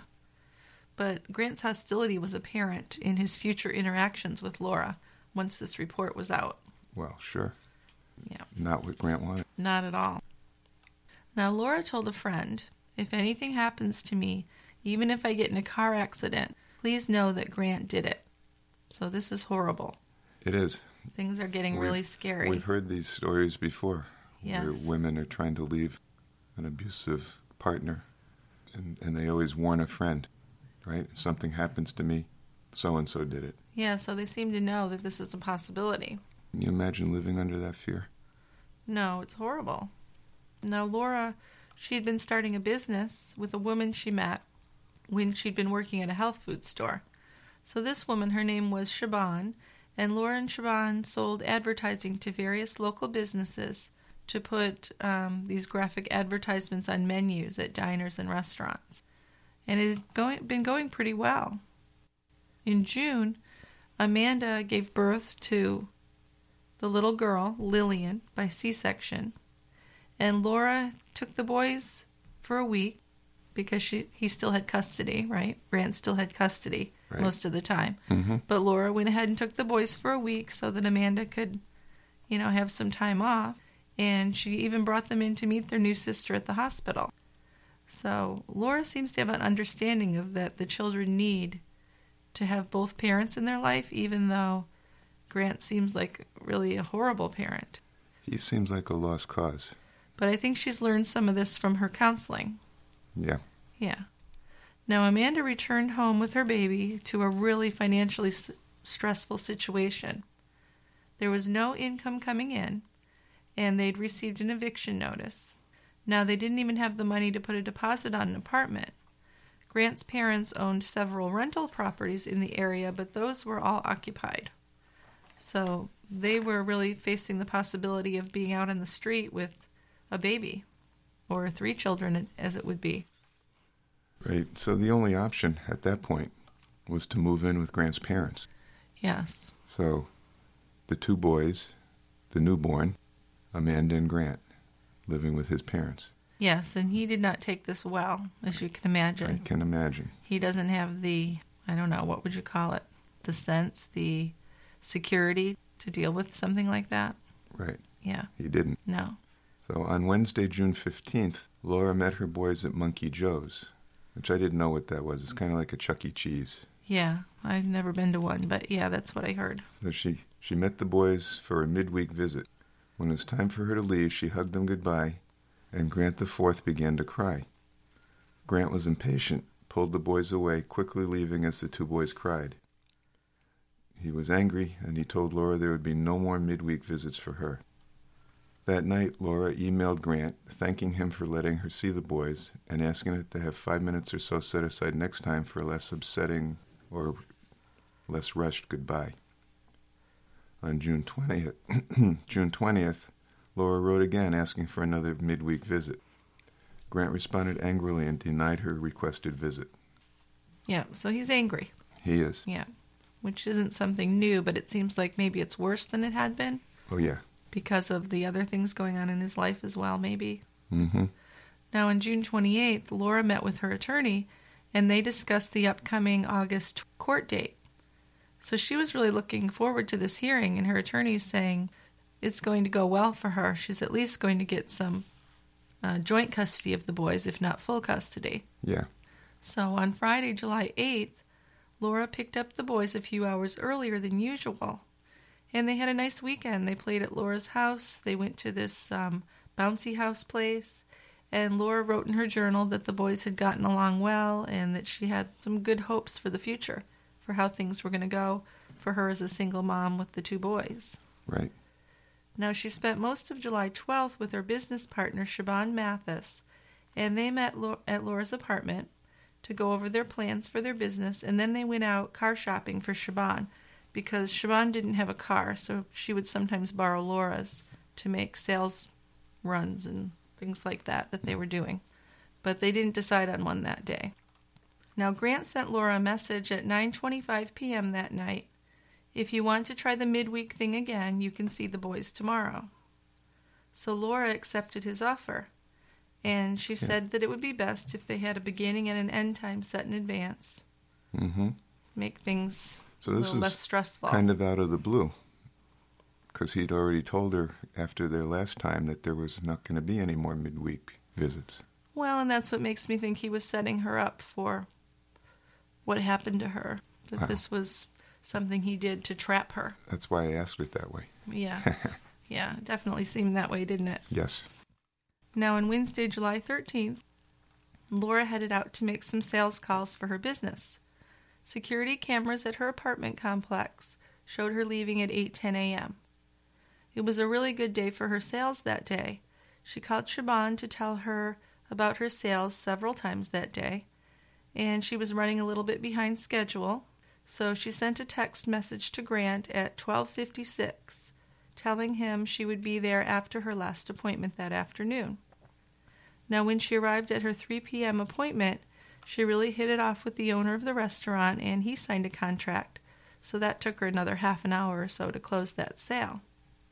But Grant's hostility was apparent in his future interactions with Laura once this report was out. Well, sure. Yeah. Not what Grant wanted. Not at all. Now, Laura told a friend, If anything happens to me, even if I get in a car accident, please know that Grant did it. So this is horrible. It is. Things are getting We've- really scary. We've heard these stories before, Yes. where women are trying to leave an abusive partner, and, and they always warn a friend, right? If something happens to me, so-and-so did it. Yeah, so they seem to know that this is a possibility. Can you imagine living under that fear? No, it's horrible. Now, Laura, she had been starting a business with a woman she met when she'd been working at a health food store. So this woman, her name was Shaban, and Laura and Shaban sold advertising to various local businesses to put um, these graphic advertisements on menus at diners and restaurants. And it had going, been going pretty well. In June, Amanda gave birth to the little girl, Lillian, by C-section. And Laura took the boys for a week because she he still had custody, right? Grant still had custody Right. most of the time. Mm-hmm. But Laura went ahead and took the boys for a week so that Amanda could, you know, have some time off. And she even brought them in to meet their new sister at the hospital. So Laura seems to have an understanding of that the children need to have both parents in their life, even though Grant seems like really a horrible parent. He seems like a lost cause. But I think she's learned some of this from her counseling. Yeah. Yeah. Now, Amanda returned home with her baby to a really financially s- stressful situation. There was no income coming in, and they'd received an eviction notice. Now, they didn't even have the money to put a deposit on an apartment. Grant's parents owned several rental properties in the area, but those were all occupied. So they were really facing the possibility of being out on the street with a baby, or three children, as it would be. Right. So the only option at that point was to move in with Grant's parents. Yes. So the two boys, the newborn, Amanda and Grant, living with his parents. Yes, and he did not take this well, as you can imagine. I can imagine. He doesn't have the, I don't know, what would you call it? The sense, the security to deal with something like that. Right. Yeah, He didn't. no. So on Wednesday, June fifteenth, Laura met her boys at Monkey Joe's, which I didn't know what that was. It's kind of like a Chuck E. Cheese. Yeah, I've never been to one, but yeah, that's what I heard. So she, she met the boys for a midweek visit. When it was time for her to leave, she hugged them goodbye, and Grant the Fourth began to cry. Grant was impatient, pulled the boys away, quickly leaving as the two boys cried. He was angry, and he told Laura there would be no more midweek visits for her. That night, Laura emailed Grant, thanking him for letting her see the boys, and asking her to have five minutes or so set aside next time for a less upsetting or less rushed goodbye. On June twentieth, June twentieth, Laura wrote again asking for another midweek visit. Grant responded angrily and denied her requested visit. Yeah, so he's angry. He is. Yeah, which isn't something new, but it seems like maybe it's worse than it had been Oh, yeah. because of the other things going on in his life as well, maybe. Mm-hmm. Now, on June twenty-eighth, Laura met with her attorney, and they discussed the upcoming August court date. So she was really looking forward to this hearing, and her attorney is saying it's going to go well for her. She's at least going to get some uh, joint custody of the boys, if not full custody. Yeah. So on Friday, July eighth, Laura picked up the boys a few hours earlier than usual. And they had a nice weekend. They played at Laura's house. They went to this um, bouncy house place. And Laura wrote in her journal that the boys had gotten along well and that she had some good hopes for the future, for how things were going to go for her as a single mom with the two boys. Right. Now, she spent most of July twelfth with her business partner, Shaban Mathis, and they met at Laura's apartment to go over their plans for their business, and then they went out car shopping for Shaban, because Shaban didn't have a car, so she would sometimes borrow Laura's to make sales runs and things like that that they were doing. But they didn't decide on one that day. Now, Grant sent Laura a message at nine twenty-five p.m. that night. If you want to try the midweek thing again, you can see the boys tomorrow. So Laura accepted his offer, and she Yeah. said that it would be best if they had a beginning and an end time set in advance. Mm-hmm. Make things So a this little was less stressful. kind of out of the blue, because he'd already told her after their last time that there was not going to be any more midweek visits. Well, and that's what makes me think he was setting her up for what happened to her. That Wow. this was something he did to trap her. That's why I asked it that way. Yeah. Yeah, it definitely seemed that way, didn't it? Yes. Now, on Wednesday, July thirteenth, Laura headed out to make some sales calls for her business. Security cameras at her apartment complex showed her leaving at eight ten a.m. It was a really good day for her sales that day. She called Siobhan to tell her about her sales several times that day, and she was running a little bit behind schedule, so she sent a text message to Grant at twelve fifty-six, telling him she would be there after her last appointment that afternoon. Now, when she arrived at her three p.m. appointment, she really hit it off with the owner of the restaurant, and he signed a contract, so that took her another half an hour or so to close that sale.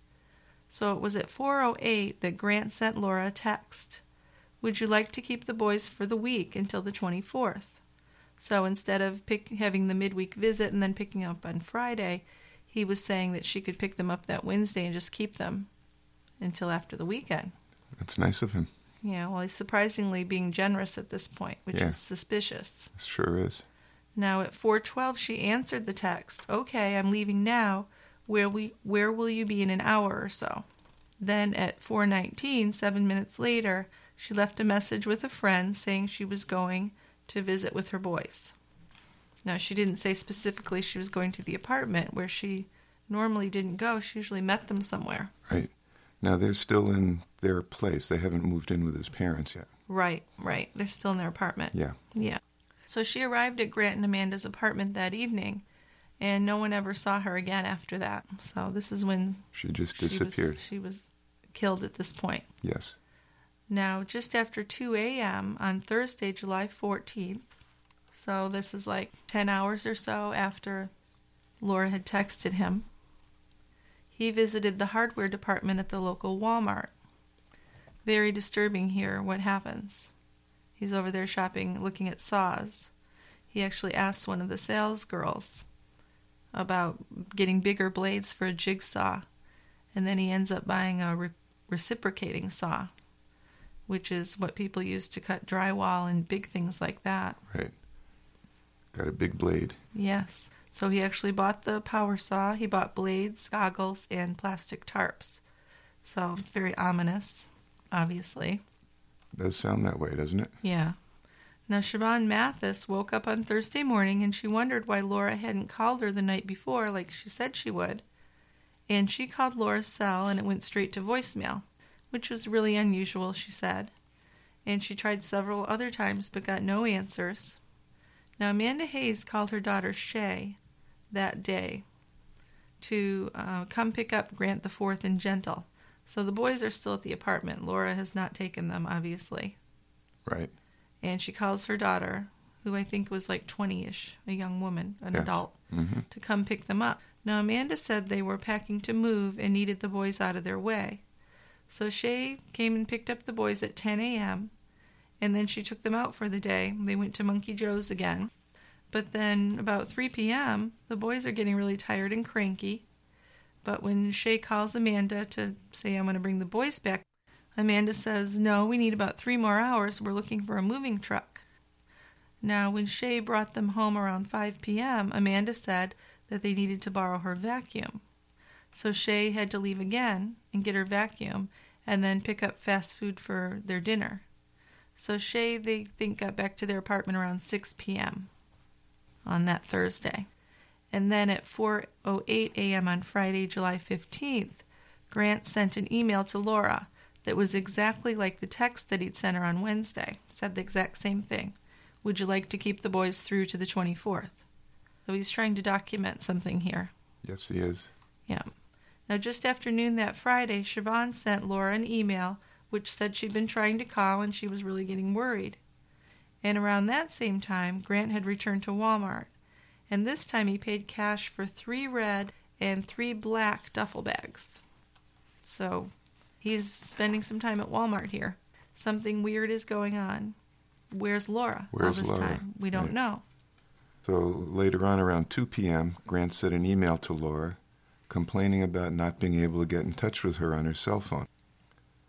So it was at four oh eight that Grant sent Laura a text. Would you like to keep the boys for the week until the twenty-fourth? So instead of pick, having the midweek visit and then picking up on Friday, he was saying that she could pick them up that Wednesday and just keep them until after the weekend. That's nice of him. Yeah, well, he's surprisingly being generous at this point, which Yeah. is suspicious. It sure is. Now at four twelve, she answered the text, "Okay, I'm leaving now. Where we where will you be in an hour or so?" Then at four nineteen, seven minutes later, she left a message with a friend saying she was going to visit with her boys. Now, she didn't say specifically she was going to the apartment where she normally didn't go. She usually met them somewhere. Right. Now, they're still in their place. They haven't moved in with his parents yet. Right, right. They're still in their apartment. Yeah. Yeah. So she arrived at Grant and Amanda's apartment that evening, and no one ever saw her again after that. So this is when She just she was, disappeared. she was killed at this point. Yes. Now, just after two a.m. on Thursday, July fourteenth, so this is like ten hours or so after Laura had texted him, he visited the hardware department at the local Walmart. Very disturbing here, what happens. He's over there shopping, looking at saws. He actually asks one of the sales girls about getting bigger blades for a jigsaw, and then he ends up buying a re- reciprocating saw, which is what people use to cut drywall and big things like that. Right. Got a big blade. Yes. So he actually bought the power saw, he bought blades, goggles, and plastic tarps. So it's very ominous, obviously. Does sound that way, doesn't it? Yeah. Now, Siobhan Mathis woke up on Thursday morning and she wondered why Laura hadn't called her the night before like she said she would. And she called Laura's cell and it went straight to voicemail, which was really unusual, she said. And she tried several other times but got no answers. Now, Amanda Hayes called her daughter Shay that day to uh, come pick up Grant the Fourth in Gentle. So the boys are still at the apartment. Laura has not taken them, obviously. Right. And she calls her daughter, who I think was like twenty-ish, a young woman, an Yes. adult, Mm-hmm. to come pick them up. Now, Amanda said they were packing to move and needed the boys out of their way. So Shay came and picked up the boys at ten a.m., and then she took them out for the day. They went to Monkey Joe's again. But then about three p.m., the boys are getting really tired and cranky. But when Shay calls Amanda to say, "I'm going to bring the boys back," Amanda says, "No, we need about three more hours. We're looking for a moving truck." Now, when Shay brought them home around five p.m., Amanda said that they needed to borrow her vacuum. So Shay had to leave again and get her vacuum and then pick up fast food for their dinner. So Shay, they think, got back to their apartment around six p.m. on that Thursday. And then at four oh eight a.m. on Friday, July fifteenth, Grant sent an email to Laura that was exactly like the text that he'd sent her on Wednesday. Said the exact same thing. Would you like to keep the boys through to the twenty-fourth? So he's trying to document something here. Yes, he is. Yeah. Now, just after noon that Friday, Siobhan sent Laura an email which said she'd been trying to call and she was really getting worried. And around that same time, Grant had returned to Walmart. And this time he paid cash for three red and three black duffel bags. So he's spending some time at Walmart here. Something weird is going on. Where's Laura Where's all this Laura? time? We don't Right. know. So later on, around two p.m., Grant sent an email to Laura complaining about not being able to get in touch with her on her cell phone.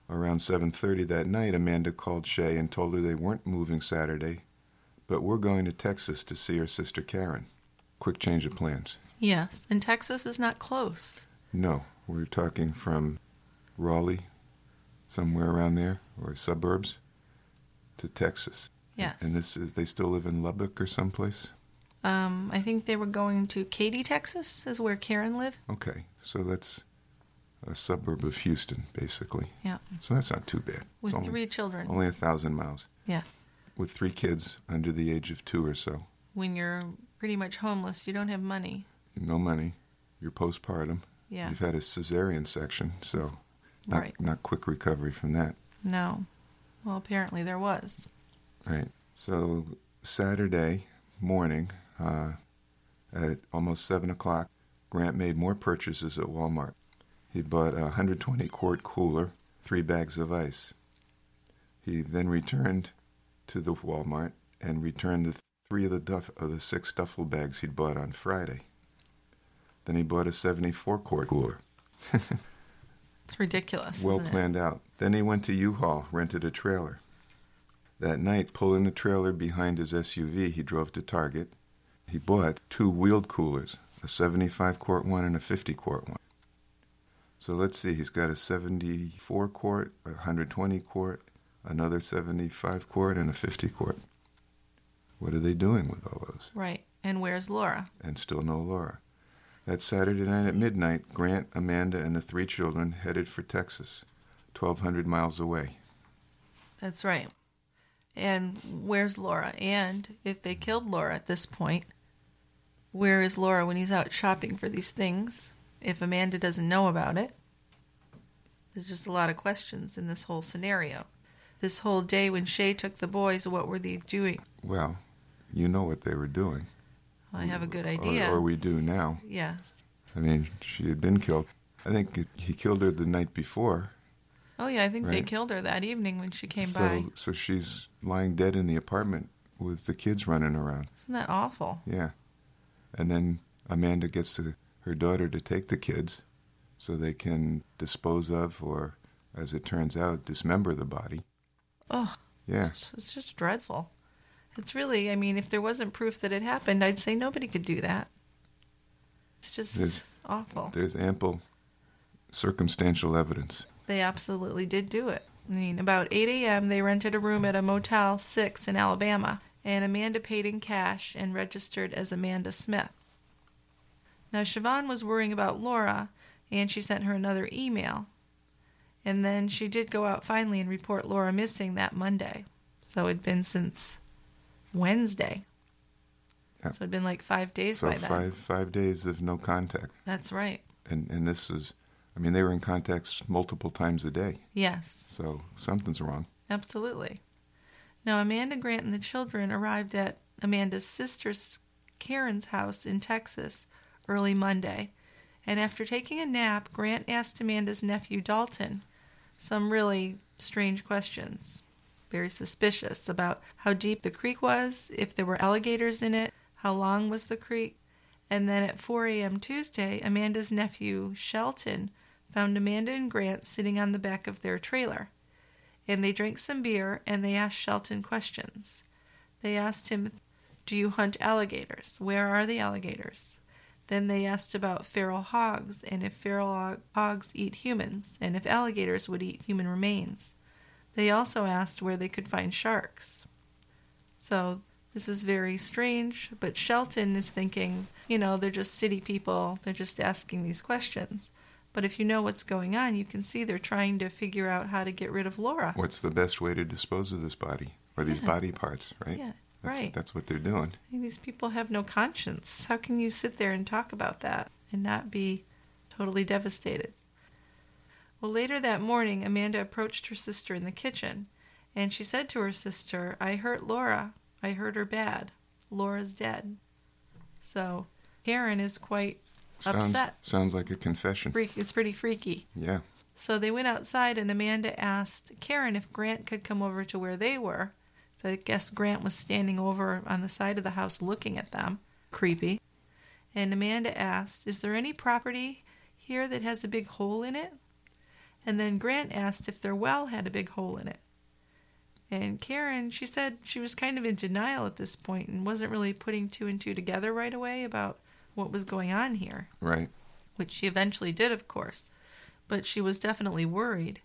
Around seven thirty that night, Amanda called Shay and told her they weren't moving Saturday, but were going to Texas to see her sister Karen. Quick change of plans. Yes, and Texas is not close. No, we're talking from Raleigh, somewhere around there, or suburbs, to Texas. Yes. And this is, they still live in Lubbock or someplace? Um, I think they were going to Katy, Texas, is where Karen lived. Okay, so that's a suburb of Houston, basically. Yeah. So that's not too bad. With It's only, three children. Only a thousand miles. Yeah. With three kids under the age of two or so. When you're pretty much homeless, you don't have money. No money. You're postpartum. Yeah. You've had a cesarean section, so not, Right. not quick recovery from that. No. Well, apparently there was. Right. So Saturday morning, uh, at almost seven o'clock, Grant made more purchases at Walmart. He bought a one hundred twenty quart cooler, three bags of ice. He then returned to the Walmart and returned the three of the duff of the six duffel bags he'd bought on Friday. Then he bought a seventy-four quart cooler. It's ridiculous. Well isn't planned out. Then he went to U-Haul, rented a trailer. That night, pulling the trailer behind his S U V, he drove to Target. He bought two wheeled coolers, a seventy-five quart one and a fifty quart one. So let's see, he's got a seventy-four quart, a one hundred twenty quart, another seventy-five quart, and a fifty quart. What are they doing with all those? it? Right. And where's Laura? And still no Laura. That Saturday night at midnight, Grant, Amanda, and the three children headed for Texas, twelve hundred miles away. That's right. And where's Laura? And if they killed Laura at this point, where is Laura when he's out shopping for these things? If Amanda doesn't know about it? There's just a lot of questions in this whole scenario. This whole day when Shay took the boys, what were they doing? Well, you know what they were doing. I have a good idea. Or, or we do now. Yes. I mean, she had been killed. I think it, he killed her the night before. Oh, yeah, I think they Right. killed her that evening when she came so, by. So she's lying dead in the apartment with the kids running around. Isn't that awful? Yeah. And then Amanda gets to, her daughter to take the kids so they can dispose of or, as it turns out, dismember the body. Oh, Yeah. it's just dreadful. It's really, I mean, if there wasn't proof that it happened, I'd say nobody could do that. It's just There's- awful. There's ample circumstantial evidence. They absolutely did do it. I mean, about eight a.m., they rented a room at a Motel six in Alabama, and Amanda paid in cash and registered as Amanda Smith. Now, Siobhan was worrying about Laura, and she sent her another email. And then she did go out finally and report Laura missing that Monday. So it'd been since Wednesday. Yeah. So it'd been like five days So by then. five five days of no contact. That's right. And and this is, I mean, they were in contact multiple times a day. Yes. So something's wrong. Absolutely. Now, Amanda Grant and the children arrived at Amanda's sister's Karen's house in Texas early Monday, and after taking a nap, Grant asked Amanda's nephew Dalton some really strange questions, very suspicious, about how deep the creek was, if there were alligators in it, how long was the creek, and then at four a.m. Tuesday, Amanda's nephew Shelton found Amanda and Grant sitting on the back of their trailer. And they drank some beer, and they asked Shelton questions. They asked him, do you hunt alligators? Where are the alligators? Then they asked about feral hogs, and if feral hogs eat humans, and if alligators would eat human remains. They also asked where they could find sharks. So this is very strange, but Shelton is thinking, you know, they're just city people, they're just asking these questions. But if you know what's going on, you can see they're trying to figure out how to get rid of Laura. What's the best way to dispose of this body? Or these Yeah. body parts, right? Yeah, That's, right. That's what they're doing. I mean, these people have no conscience. How can you sit there and talk about that and not be totally devastated? Well, later that morning, Amanda approached her sister in the kitchen, and she said to her sister, I hurt Laura. I hurt her bad. Laura's dead. So Karen is quite Sounds, upset. sounds like a confession. Freak, it's pretty freaky. Yeah. So they went outside, and Amanda asked Karen if Grant could come over to where they were. So I guess Grant was standing over on the side of the house looking at them. Creepy. And Amanda asked, is there any property here that has a big hole in it? And then Grant asked if their well had a big hole in it. And Karen, she said she was kind of in denial at this point and wasn't really putting two and two together right away about what was going on here. Right. Which she eventually did, of course. But she was definitely worried.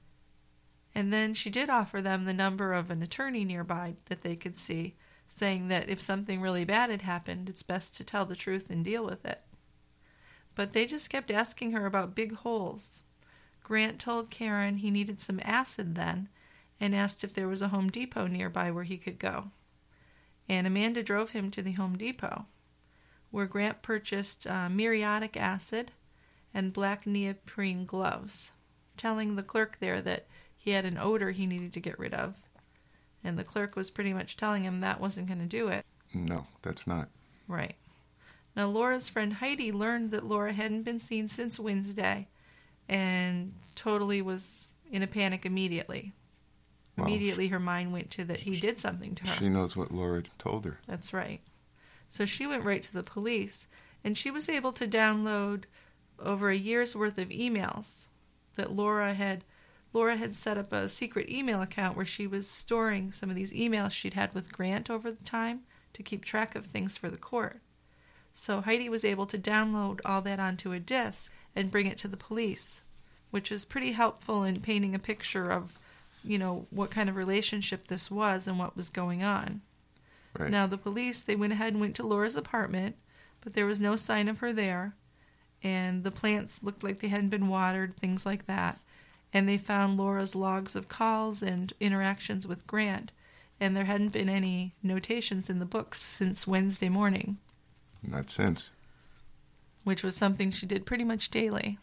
And then she did offer them the number of an attorney nearby that they could see, saying that if something really bad had happened, it's best to tell the truth and deal with it. But they just kept asking her about big holes. Grant told Karen he needed some acid then, and asked if there was a Home Depot nearby where he could go. And Amanda drove him to the Home Depot, where Grant purchased uh, muriatic acid and black neoprene gloves, telling the clerk there that he had an odor he needed to get rid of. And the clerk was pretty much telling him that wasn't going to do it. No, that's not. Right. Now, Laura's friend Heidi learned that Laura hadn't been seen since Wednesday and totally was in a panic immediately. Well, Immediately her mind went to that he did something to her. She knows what Laura told her. That's right. So she went right to the police, and she was able to download over a year's worth of emails that Laura had. Laura had set up a secret email account where she was storing some of these emails she'd had with Grant over the time to keep track of things for the court. So Heidi was able to download all that onto a disk and bring it to the police, which is pretty helpful in painting a picture of, you know, what kind of relationship this was and what was going on. Right. Now, the police, they went ahead and went to Laura's apartment, but there was no sign of her there, and the plants looked like they hadn't been watered, things like that. And they found Laura's logs of calls and interactions with Grant, and there hadn't been any notations in the books since Wednesday morning. Not since. Which was something she did pretty much daily.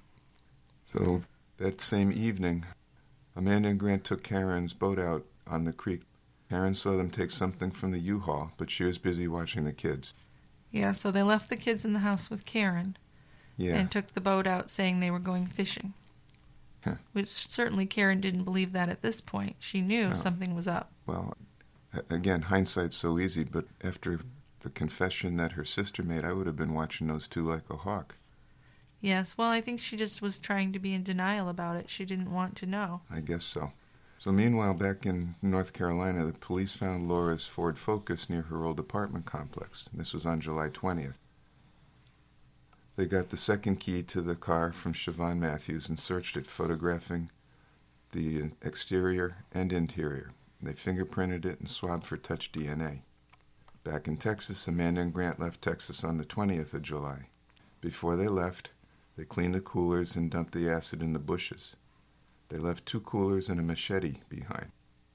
So that same evening, Amanda and Grant took Karen's boat out on the creek. Karen saw them take something from the U-Haul, but she was busy watching the kids. Yeah, so they left the kids in the house with Karen Yeah. and took the boat out saying they were going fishing. Huh. Which certainly Karen didn't believe that at this point. She knew No. something was up. Well, a- again, hindsight's so easy, but after the confession that her sister made, I would have been watching those two like a hawk. Yes, well, I think she just was trying to be in denial about it. She didn't want to know. I guess so. So meanwhile, back in North Carolina, the police found Laura's Ford Focus near her old apartment complex. This was on July twentieth. They got the second key to the car from Siobhan Matthews and searched it, photographing the exterior and interior. They fingerprinted it and swabbed for touch D N A. Back in Texas, Amanda and Grant left Texas on the twentieth of July. Before they left, they cleaned the coolers and dumped the acid in the bushes. They left two coolers and a machete behind.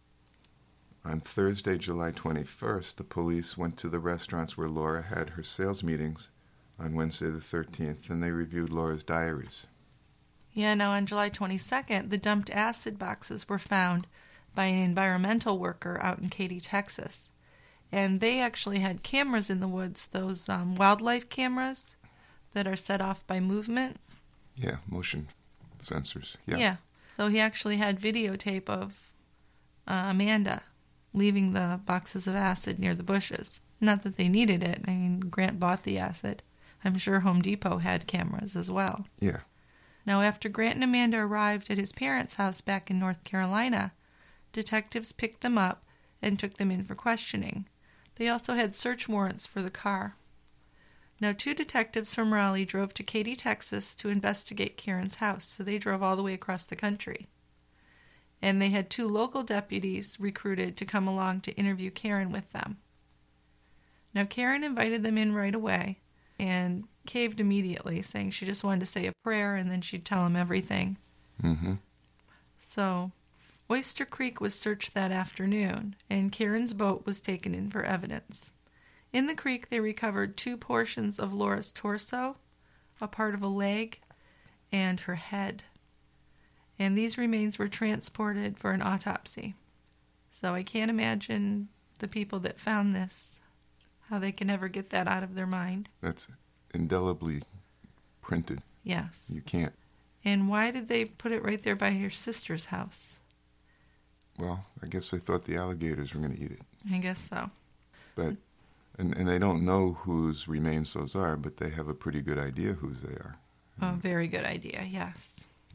On Thursday, July twenty-first, the police went to the restaurants where Laura had her sales meetings on Wednesday the thirteenth, and they reviewed Laura's diaries. Yeah, now on July twenty-second, the dumped acid boxes were found by an environmental worker out in Katy, Texas. And they actually had cameras in the woods, those um, wildlife cameras that are set off by movement. Yeah, motion sensors. Yeah. Yeah. So he actually had videotape of uh, Amanda leaving the boxes of acid near the bushes. Not that they needed it. I mean, Grant bought the acid. I'm sure Home Depot had cameras as well. Yeah. Now, after Grant and Amanda arrived at his parents' house back in North Carolina, detectives picked them up and took them in for questioning. They also had search warrants for the car. Now, two detectives from Raleigh drove to Katy, Texas to investigate Karen's house, so they drove all the way across the country. And they had two local deputies recruited to come along to interview Karen with them. Now, Karen invited them in right away and caved immediately, saying she just wanted to say a prayer and then she'd tell them everything. Mm-hmm. So, Oyster Creek was searched that afternoon, and Karen's boat was taken in for evidence. In the creek, they recovered two portions of Laura's torso, a part of a leg, and her head. And these remains were transported for an autopsy. So I can't imagine the people that found this, how they can ever get that out of their mind. That's indelibly printed. Yes. You can't. And why did they put it right there by your sister's house? Well, I guess they thought the alligators were going to eat it. I guess so. But and, and they don't know whose remains those are, but they have a pretty good idea whose they are. A very good idea, yes.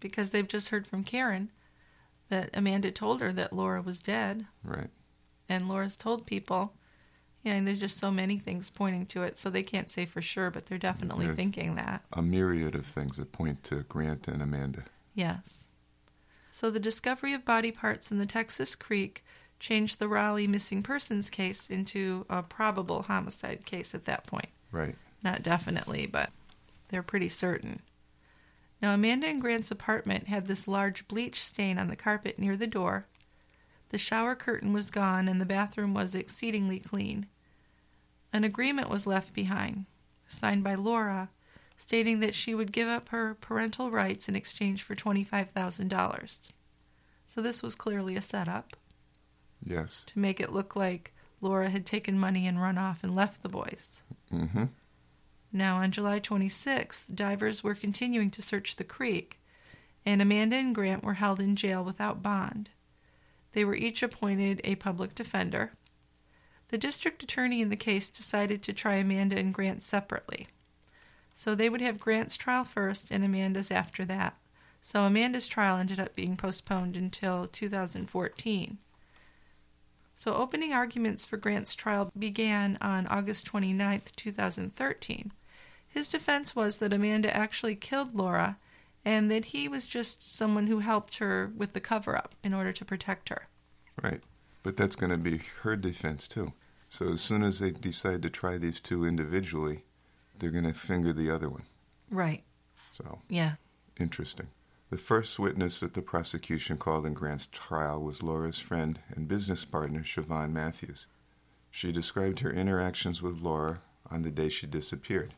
because they've just heard from Karen that Amanda told her that Laura was dead. Right. And Laura's told people, you know, and there's just so many things pointing to it, so they can't say for sure, but they're definitely There's thinking that. A myriad of things that point to Grant and Amanda. Yes. So the discovery of body parts in the Texas Creek changed the Raleigh missing persons case into a probable homicide case at that point. Right. Not definitely, but they're pretty certain. Now, Amanda and Grant's apartment had this large bleach stain on the carpet near the door. The shower curtain was gone, and the bathroom was exceedingly clean. An agreement was left behind, signed by Laura, stating that she would give up her parental rights in exchange for twenty-five thousand dollars. So this was clearly a setup. Yes. To make it look like Laura had taken money and run off and left the boys. Mm-hmm. Now, on July twenty-sixth, divers were continuing to search the creek, and Amanda and Grant were held in jail without bond. They were each appointed a public defender. The district attorney in the case decided to try Amanda and Grant separately. So they would have Grant's trial first and Amanda's after that. So Amanda's trial ended up being postponed until two thousand fourteen. So opening arguments for Grant's trial began on August twenty-ninth, two thousand thirteen. His defense was that Amanda actually killed Laura and that he was just someone who helped her with the cover-up in order to protect her. Right. But that's going to be her defense, too. So as soon as they decide to try these two individually, they're going to finger the other one. Right. So, yeah. Interesting. The first witness that the prosecution called in Grant's trial was Laura's friend and business partner, Siobhan Matthews. She described her interactions with Laura on the day she disappeared.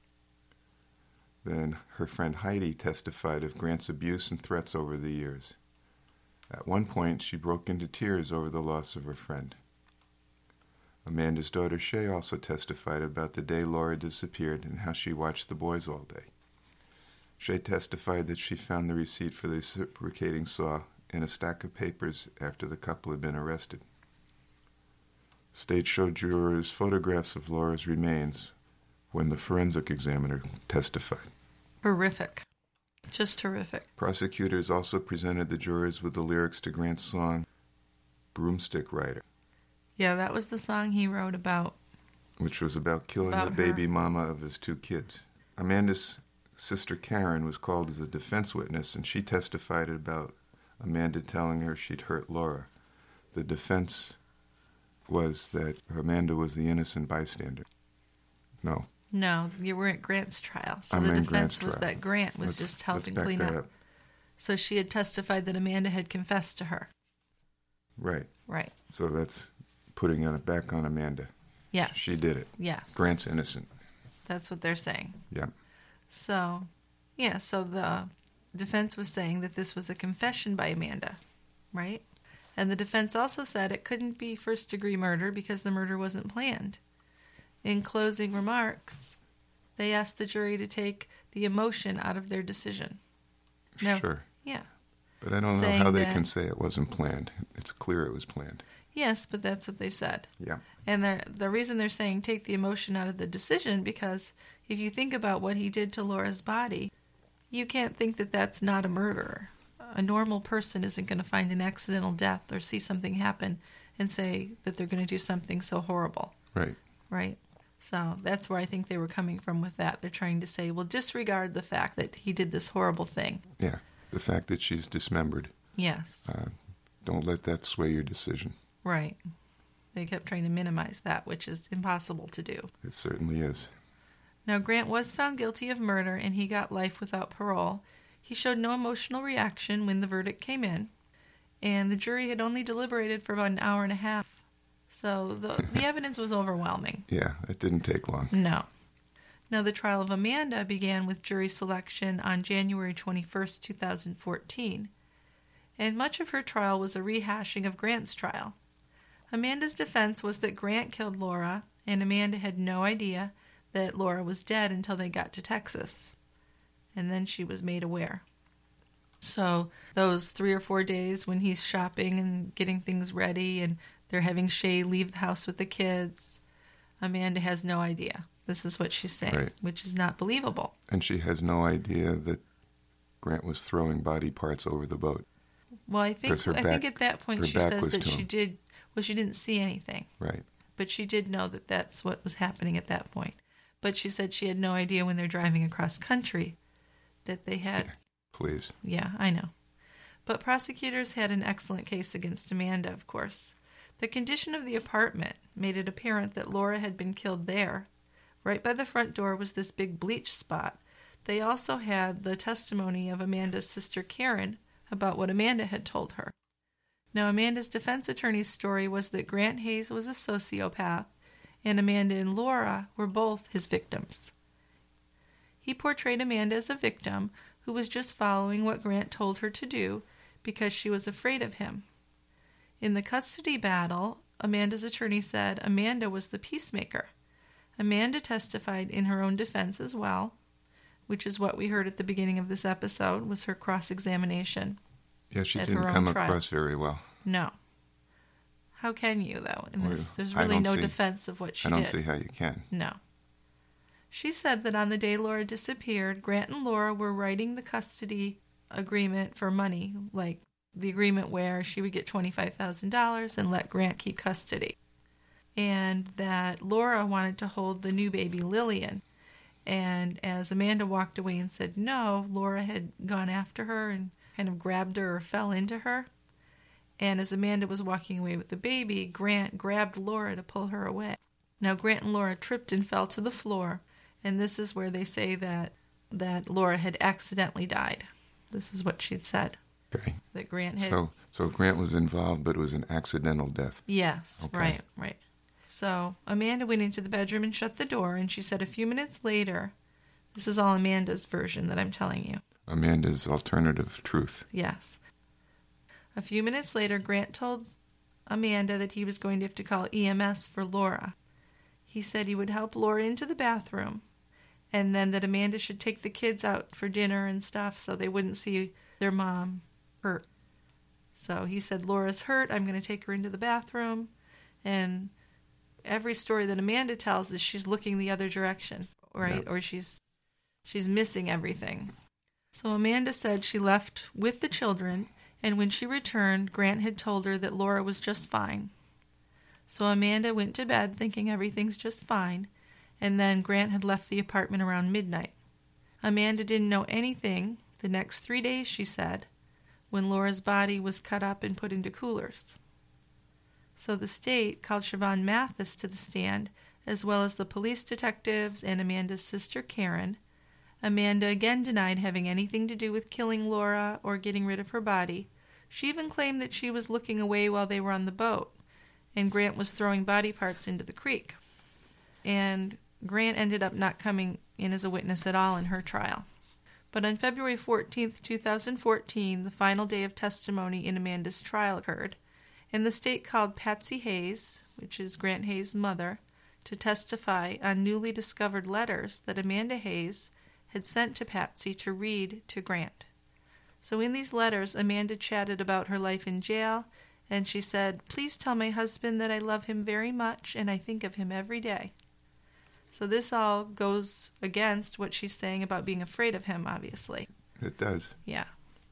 Then her friend Heidi testified of Grant's abuse and threats over the years. At one point, she broke into tears over the loss of her friend. Amanda's daughter Shay also testified about the day Laura disappeared and how she watched the boys all day. Shay testified that she found the receipt for the reciprocating saw in a stack of papers after the couple had been arrested. State showed jurors photographs of Laura's remains when the forensic examiner testified. Horrific. Just horrific. Prosecutors also presented the jurors with the lyrics to Grant's song, Broomstick Rider. Yeah, that was the song he wrote about. Which was about killing about the baby her. mama of his two kids. Amanda's sister Karen was called as a defense witness, and she testified about Amanda telling her she'd hurt Laura. The defense was that Amanda was the innocent bystander. No. No, you were at Grant's trial. So I'm the in defense Grant's was trial. that Grant was Let's- just helping let's back clean that up. up. So she had testified that Amanda had confessed to her. Right. Right. So that's putting it back on Amanda. Yes. She did it. Yes. Grant's innocent. That's what they're saying. Yeah. So, yeah, so the defense was saying that this was a confession by Amanda, right? And the defense also said it couldn't be first-degree murder because the murder wasn't planned. In closing remarks, they asked the jury to take the emotion out of their decision. No. Sure. Yeah. But I don't know Saying how they that- can say it wasn't planned. It's clear it was planned. Yes, but that's what they said. Yeah. And they're, the reason they're saying take the emotion out of the decision, because if you think about what he did to Laura's body, you can't think that that's not a murderer. A normal person isn't going to find an accidental death or see something happen and say that they're going to do something so horrible. Right. Right? So that's where I think they were coming from with that. They're trying to say, well, disregard the fact that he did this horrible thing. Yeah. The fact that she's dismembered. Yes. Uh, don't let that sway your decision. Right. They kept trying to minimize that, which is impossible to do. It certainly is. Now, Grant was found guilty of murder, and he got life without parole. He showed no emotional reaction when the verdict came in, and the jury had only deliberated for about an hour and a half. So the, the evidence was overwhelming. Yeah, it didn't take long. No. Now, the trial of Amanda began with jury selection on January twenty-first, two thousand fourteen, and much of her trial was a rehashing of Grant's trial. Amanda's defense was that Grant killed Laura, and Amanda had no idea that Laura was dead until they got to Texas. And then she was made aware. So those three or four days when he's shopping and getting things ready and they're having Shay leave the house with the kids, Amanda has no idea. This is what she's saying, Right. which is not believable. And she has no idea that Grant was throwing body parts over the boat. Well, I think her I back- think at that point her she back says was that to she him. did, well, she didn't see anything, Right. but she did know that that's what was happening at that point. But she said she had no idea when they're driving across country that they had, Yeah, please. yeah, I know. But prosecutors had an excellent case against Amanda, of course. The condition of the apartment made it apparent that Laura had been killed there. Right by the front door was this big bleach spot. They also had the testimony of Amanda's sister Karen about what Amanda had told her. Now, Amanda's defense attorney's story was that Grant Hayes was a sociopath, and Amanda and Laura were both his victims. He portrayed Amanda as a victim who was just following what Grant told her to do because she was afraid of him. In the custody battle, Amanda's attorney said Amanda was the peacemaker. Amanda testified in her own defense as well, which is what we heard at the beginning of this episode, was her cross-examination. Yeah, she At didn't her own come trial. across very well. No. How can you, though, in this? Well, There's I really don't no see- defense of what she I don't did. see how you can. No. She said that on the day Laura disappeared, Grant and Laura were writing the custody agreement for money, like the agreement where she would get twenty-five thousand dollars and let Grant keep custody. And that Laura wanted to hold the new baby Lillian. And as Amanda walked away and said no, Laura had gone after her and kind of grabbed her or fell into her. And as Amanda was walking away with the baby, Grant grabbed Laura to pull her away. Now, Grant and Laura tripped and fell to the floor, and this is where they say that, that Laura had accidentally died. This is what she'd said, Okay. that Grant had... So, so Grant was involved, but it was an accidental death. Yes, Okay. right, right. So Amanda went into the bedroom and shut the door, and she said a few minutes later, this is all Amanda's version that I'm telling you. Amanda's alternative truth. Yes. A few minutes later, Grant told Amanda that he was going to have to call E M S for Laura. He said he would help Laura into the bathroom, and then that Amanda should take the kids out for dinner and stuff so they wouldn't see their mom hurt. So he said, Laura's hurt, I'm going to take her into the bathroom. And every story that Amanda tells is she's looking the other direction, right? Yep. Or she's she's missing everything. So Amanda said she left with the children, and when she returned, Grant had told her that Laura was just fine. So Amanda went to bed thinking everything's just fine, and then Grant had left the apartment around midnight. Amanda didn't know anything the next three days, she said, when Laura's body was cut up and put into coolers. So the state called Siobhan Mathis to the stand, as well as the police detectives and Amanda's sister Karen. Amanda again denied having anything to do with killing Laura or getting rid of her body. She even claimed that she was looking away while they were on the boat, and Grant was throwing body parts into the creek. And Grant ended up not coming in as a witness at all in her trial. But on February fourteenth, two thousand fourteen, the final day of testimony in Amanda's trial occurred, and the state called Patsy Hayes, which is Grant Hayes' mother, to testify on newly discovered letters that Amanda Hayes had sent to Patsy to read to Grant. So in these letters, Amanda chatted about her life in jail, and she said, "Please tell my husband that I love him very much and I think of him every day." So this all goes against what she's saying about being afraid of him, obviously. It does. Yeah.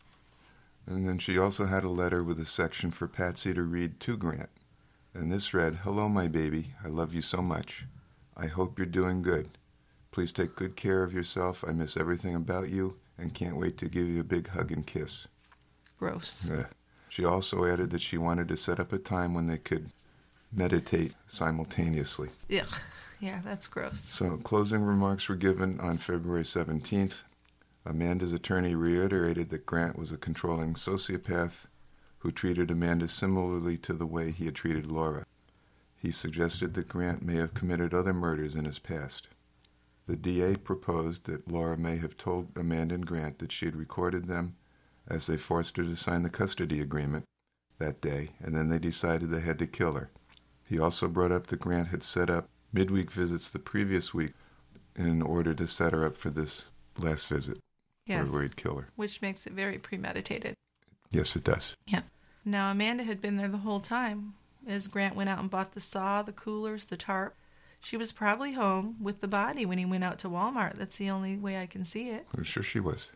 And then she also had a letter with a section for Patsy to read to Grant. And this read, "Hello, my baby. I love you so much. I hope you're doing good. Please take good care of yourself. I miss everything about you and can't wait to give you a big hug and kiss." Gross. Uh, she also added that she wanted to set up a time when they could meditate simultaneously. Ugh. Yeah, that's gross. So closing remarks were given on February seventeenth. Amanda's attorney reiterated that Grant was a controlling sociopath who treated Amanda similarly to the way he had treated Laura. He suggested that Grant may have committed other murders in his past. The D A proposed that Laura may have told Amanda and Grant that she had recorded them as they forced her to sign the custody agreement that day, and then they decided they had to kill her. He also brought up that Grant had set up midweek visits the previous week in order to set her up for this last visit, Yes. where he'd kill her. Which makes it very premeditated. Yes, it does. Yeah. Now, Amanda had been there the whole time. As Grant went out and bought the saw, the coolers, the tarp, she was probably home with the body when he went out to Walmart. That's the only way I can see it. I'm sure she was.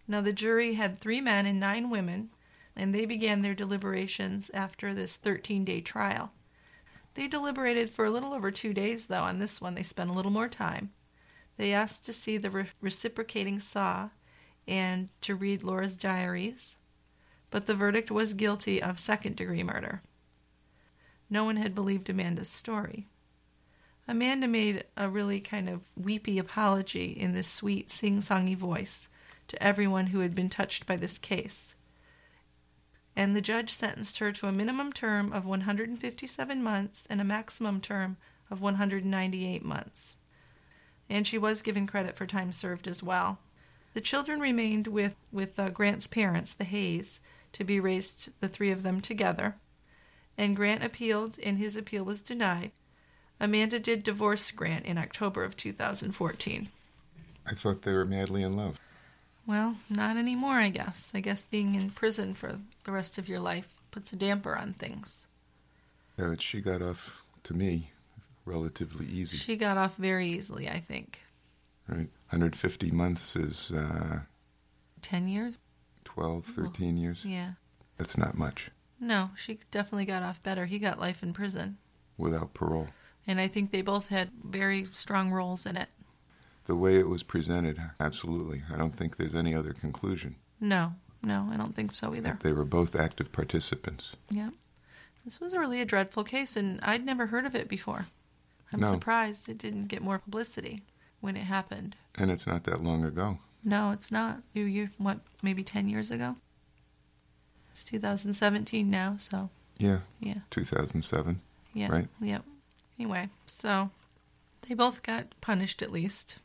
Now, the jury had three men and nine women, and they began their deliberations after this thirteen-day trial. They deliberated for a little over two days, though. On this one, they spent a little more time. They asked to see the re- reciprocating saw and to read Laura's diaries, but the verdict was guilty of second-degree murder. No one had believed Amanda's story. Amanda made a really kind of weepy apology in this sweet, sing-songy voice to everyone who had been touched by this case. And the judge sentenced her to a minimum term of one hundred fifty-seven months and a maximum term of one hundred ninety-eight months. And she was given credit for time served as well. The children remained with, with uh, Grant's parents, the Hayes, to be raised, the three of them together. And Grant appealed, and his appeal was denied. Amanda did divorce Grant in October of two thousand fourteen. I thought they were madly in love. Well, not anymore, I guess. I guess being in prison for the rest of your life puts a damper on things. Yeah, but she got off, to me, relatively easy. She got off very easily, I think. Right. one hundred fifty months is uh, Ten years? twelve, thirteen years. Yeah. That's not much. No, she definitely got off better. He got life in prison. Without parole. And I think they both had very strong roles in it. The way it was presented, absolutely. I don't think there's any other conclusion. No, no, I don't think so either. They were both active participants. Yeah. This was really a dreadful case, and I'd never heard of it before. I'm No. surprised it didn't get more publicity when it happened. And it's not that long ago. No, it's not. You, you, what, maybe ten years ago? It's two thousand seventeen now, so, Yeah, yeah. two thousand seven. Yeah. Right. Yep. Anyway, so they both got punished at least.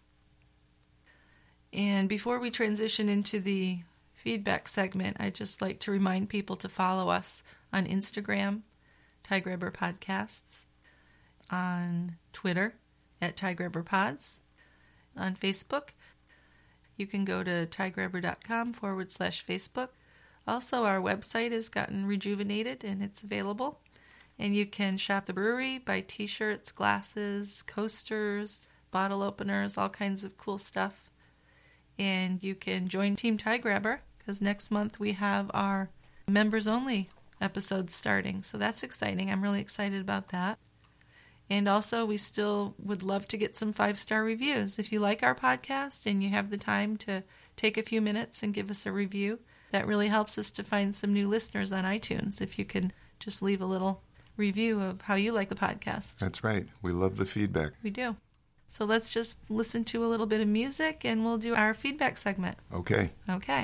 And before we transition into the feedback segment, I'd just like to remind people to follow us on Instagram, Ty Grabber Podcasts, on Twitter at Ty Grabber Pods, on Facebook. You can go to tygrabber.com forward slash Facebook. Also, our website has gotten rejuvenated and it's available. And you can shop the brewery, buy t-shirts, glasses, coasters, bottle openers, all kinds of cool stuff. And you can join Team Ty Grabber because next month we have our members-only episodes starting. So that's exciting. I'm really excited about that. And also, we still would love to get some five-star reviews. If you like our podcast and you have the time to take a few minutes and give us a review, that really helps us to find some new listeners on iTunes. If you can just leave a little review of how you like the podcast. That's right. We love the feedback. We do. So let's just listen to a little bit of music and we'll do our feedback segment. Okay. Okay.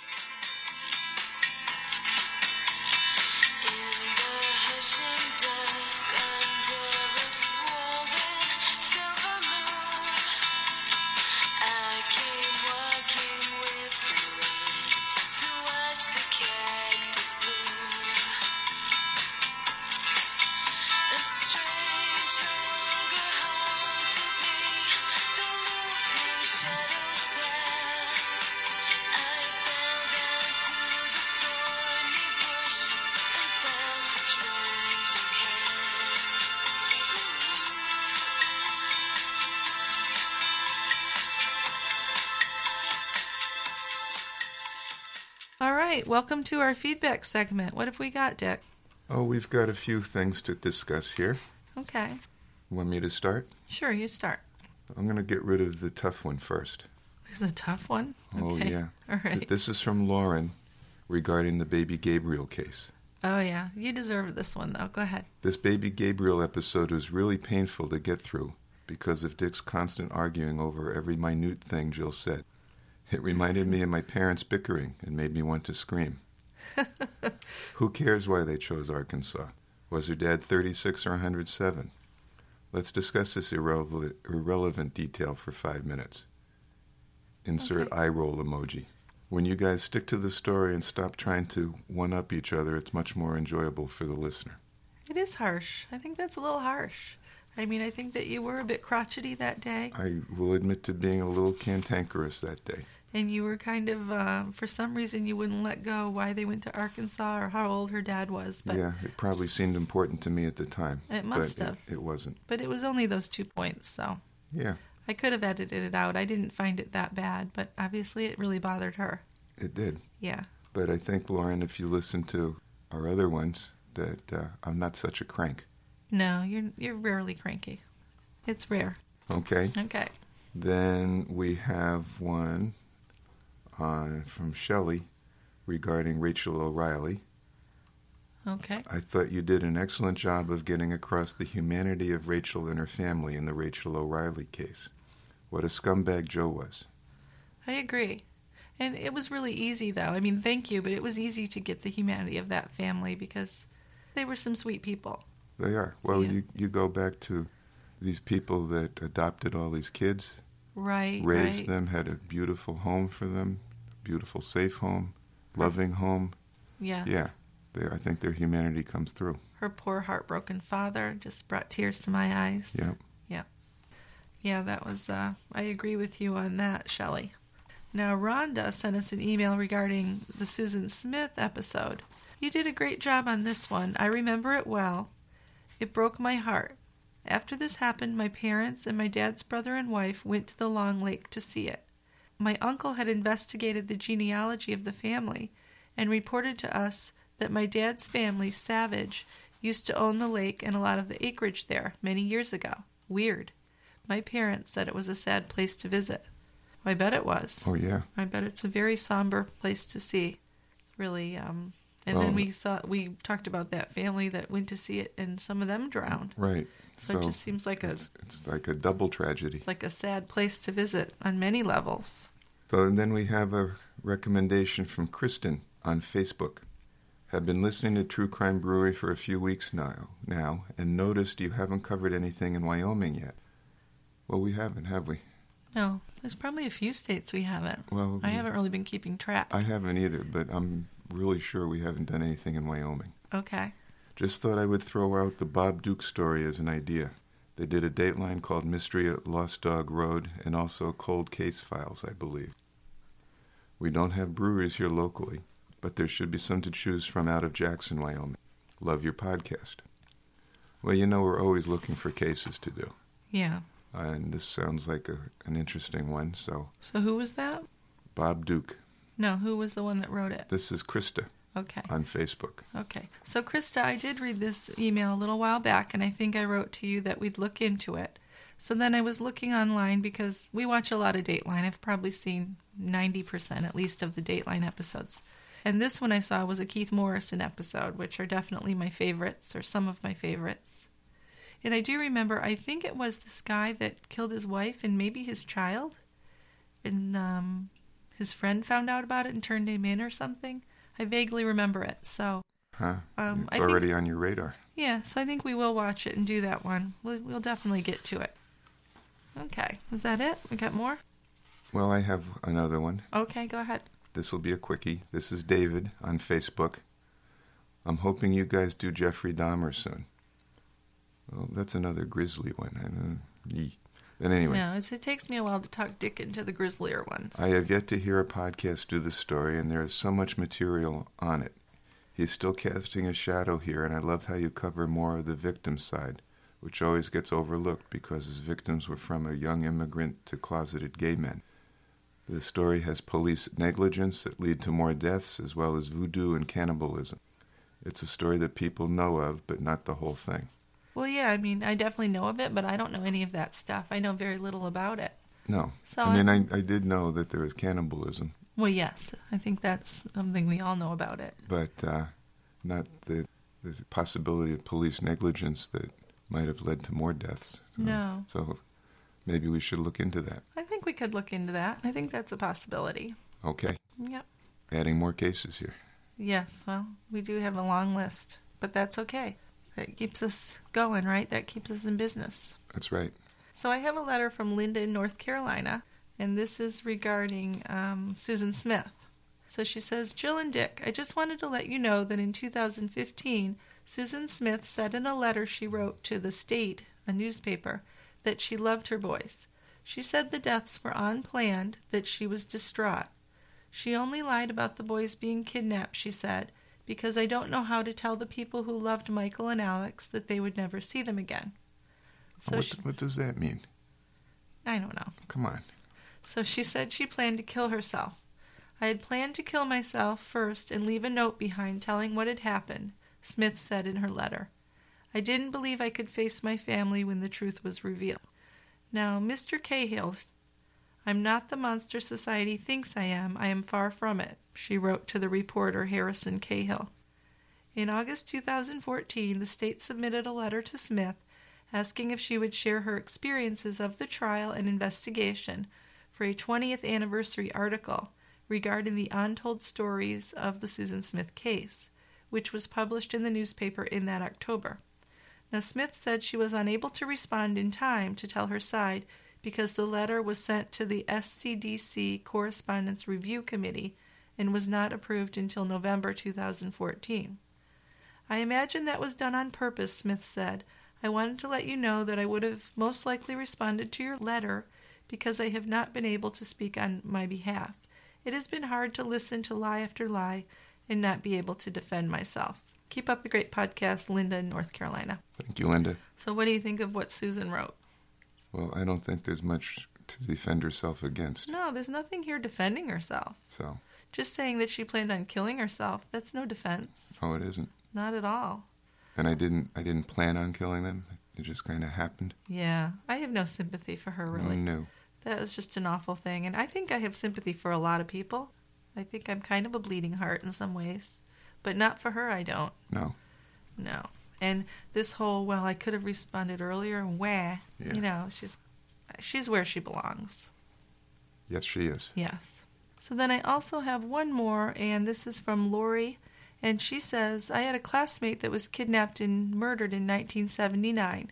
All right, welcome to our feedback segment. What have we got, Dick? Oh, we've got a few things to discuss here. Okay. Want me to start? Sure, you start. I'm going to get rid of the tough one first. There's a tough one? Oh, Okay. yeah. All right. Th- This is from Lauren regarding the baby Gabriel case. Oh, yeah. You deserve this one, though. Go ahead. This baby Gabriel episode was really painful to get through because of Dick's constant arguing over every minute thing Jill said. It reminded me of my parents bickering and made me want to scream. Who cares why they chose Arkansas? Was her dad thirty-six or one hundred seven? Let's discuss this irrelevant, irrelevant detail for five minutes. Insert Okay. eye roll emoji. When you guys stick to the story and stop trying to one-up each other, it's much more enjoyable for the listener. It is harsh. I think that's a little harsh. I mean, I think that you were a bit crotchety that day, I will admit to being a little cantankerous that day. and you were kind of, uh, for some reason, you wouldn't let go why they went to Arkansas or how old her dad was. But Yeah, it probably seemed important to me at the time. It must but have. It, it wasn't. but it was only those two points, so Yeah. I could have edited it out. I didn't find it that bad, but obviously it really bothered her. It did. Yeah. But I think, Lauren, if you listen to our other ones, that uh, I'm not such a crank. No, you're you're rarely cranky. It's rare. Okay. Okay. Then we have one uh, from Shelley regarding Rachel O'Reilly. Okay. I thought you did an excellent job of getting across the humanity of Rachel and her family in the Rachel O'Reilly case. What a scumbag Joe was. I agree. And it was really easy, though. I mean, thank you, but it was easy to get the humanity of that family because they were some sweet people. They are. Well, Yeah. you, you go back to these people that adopted all these kids, Right, raised right. them, had a beautiful home for them, beautiful, safe home, loving home. Yes. Yeah, they, I think their humanity comes through. Her poor, heartbroken father just brought tears to my eyes. Yeah. Yeah. Yeah, that was, uh, I agree with you on that, Shelley. Now, Rhonda sent us an email regarding the Susan Smith episode. You did a great job on this one. I remember it well. It broke my heart. After this happened, my parents and my dad's brother and wife went to the Long Lake to see it. My uncle had investigated the genealogy of the family and reported to us that my dad's family, Savage, used to own the lake and a lot of the acreage there many years ago. Weird. My parents said it was a sad place to visit. I bet it was. Oh, yeah. I bet it's a very somber place to see. It's really, um, and Well, then we saw, we talked about that family that went to see it and some of them drowned. Right. So, it just seems like a, it's, it's like a double tragedy. it's like a sad place to visit on many levels. So and then we have a recommendation from Kristen on Facebook. Have been listening to True Crime Brewery for a few weeks now, now and noticed you haven't covered anything in Wyoming yet. Well, we haven't, have we? No, there's probably a few states we haven't. Well, I haven't really been keeping track. I haven't either, but I'm really sure we haven't done anything in Wyoming. Okay. Just thought I would throw out the Bob Duke story as an idea. They did a Dateline called Mystery at Lost Dog Road and also Cold Case Files, I believe. We don't have breweries here locally, but there should be some to choose from out of Jackson, Wyoming. Love your podcast. Well, you know we're always looking for cases to do. Yeah. And this sounds like a, an interesting one, so So who was that? Bob Duke. No, who was the one that wrote it? This is Krista Okay. on Facebook. Okay. So, Krista, I did read this email a little while back, and I think I wrote to you that we'd look into it. So then I was looking online because we watch a lot of Dateline. I've probably seen ninety percent at least of the Dateline episodes. And this one I saw was a Keith Morrison episode, which are definitely my favorites, or some of my favorites. And I do remember, I think it was this guy that killed his wife and maybe his child. And um, his friend found out about it and turned him in or something. I vaguely remember it. So, Huh? Um, it's I think- already on your radar. yeah, so I think we will watch it and do that one. We'll, we'll definitely get to it. Okay, is that it? We got more? Well, I have another one. Okay, go ahead. This will be a quickie. This is David on Facebook. I'm hoping you guys do Jeffrey Dahmer soon. Well, that's another grisly one. I don't, yee. But anyway, No, it's, it takes me a while to talk Dick into the grislier ones. I have yet to hear a podcast do the story, and there is so much material on it. He's still casting a shadow here, and I love how you cover more of the victim side, which always gets overlooked because his victims were from a young immigrant to closeted gay men. The story has police negligence that lead to more deaths, as well as voodoo and cannibalism. It's a story that people know of, but not the whole thing. Well, yeah, I mean, I definitely know of it, but I don't know any of that stuff. I know very little about it. No. So I mean, I'm- I, I did know that there was cannibalism, Well, yes, I think that's something we all know about it. but uh, not the, the possibility of police negligence that might have led to more deaths. So, No. So maybe we should look into that. I think we could look into that. I think that's a possibility. Okay. Yep. Adding more cases here. Yes, well, we do have a long list, but that's okay. That keeps us going, right? That keeps us in business. That's right. So I have a letter from Linda in North Carolina, and this is regarding um, Susan Smith. So she says, Jill and Dick, I just wanted to let you know that in two thousand fifteen, Susan Smith said in a letter she wrote to The State, a newspaper, that she loved her boys. She said the deaths were unplanned, that she was distraught. She only lied about the boys being kidnapped, she said, because I don't know how to tell the people who loved Michael and Alex that they would never see them again. So what, she, what does that mean? I don't know. Come on. So she said she planned to kill herself. I had planned to kill myself first and leave a note behind telling what had happened, Smith said in her letter. I didn't believe I could face my family when the truth was revealed. Now, Mister Cahill, I'm not the monster society thinks I am. I am far from it, she wrote to the reporter Harrison Cahill. In August two thousand fourteen, the state submitted a letter to Smith asking if she would share her experiences of the trial and investigation for a twentieth anniversary article regarding the untold stories of the Susan Smith case, which was published in the newspaper in that October. Now, Smith said she was unable to respond in time to tell her side because the letter was sent to the S C D C Correspondence Review Committee and was not approved until November two thousand fourteen. I imagine that was done on purpose, Smith said. I wanted to let you know that I would have most likely responded to your letter because I have not been able to speak on my behalf. It has been hard to listen to lie after lie and not be able to defend myself. Keep up the great podcast, Linda in North Carolina. Thank you, Linda. So what do you think of what Susan wrote? Well, I don't think there's much to defend herself against. No, there's nothing here defending herself. So? Just saying that she planned on killing herself, that's no defense. Oh, it isn't? Not at all. And I didn't I didn't plan on killing them? It just kind of happened? Yeah, I have no sympathy for her, really. No. That was just an awful thing. And I think I have sympathy for a lot of people. I think I'm kind of a bleeding heart in some ways. But not for her, I don't. No. No. And this whole, well, I could have responded earlier, wah, Yeah. you know, she's she's where she belongs. Yes, she is. Yes. So then I also have one more, and this is from Lori. And she says, I had a classmate that was kidnapped and murdered in nineteen seventy-nine.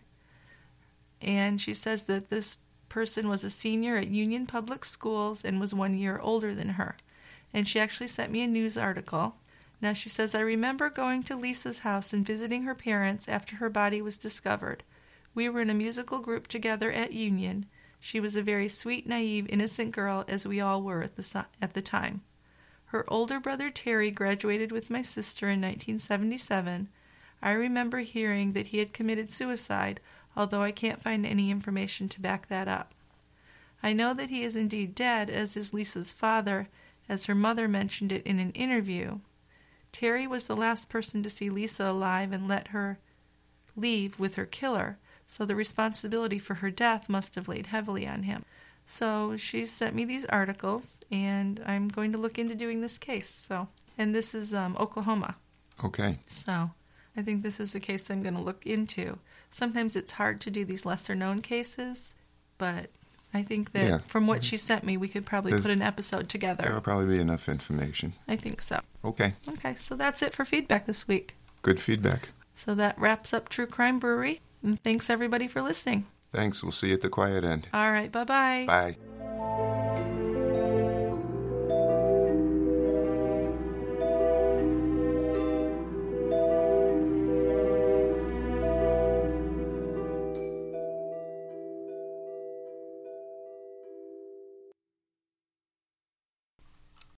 And she says that this person was a senior at Union Public Schools and was one year older than her. And she actually sent me a news article. Now she says, I remember going to Lisa's house and visiting her parents after her body was discovered. We were in a musical group together at Union. She was a very sweet, naive, innocent girl, as we all were at the, at the time. Her older brother Terry graduated with my sister in nineteen seventy-seven. I remember hearing that he had committed suicide, although I can't find any information to back that up. I know that he is indeed dead, as is Lisa's father, as her mother mentioned it in an interview. Terry was the last person to see Lisa alive and let her leave with her killer, so the responsibility for her death must have laid heavily on him. So she sent me these articles, and I'm going to look into doing this case. So, and this is um, Oklahoma. Okay. So I think this is a case I'm going to look into. Sometimes it's hard to do these lesser-known cases, but I think that yeah. from what she sent me, we could probably There's, put an episode together. There will probably be enough information. I think so. Okay. Okay, so that's it for feedback this week. Good feedback. So that wraps up True Crime Brewery, and thanks everybody for listening. Thanks. We'll see you at the quiet end. All right, bye-bye. Bye.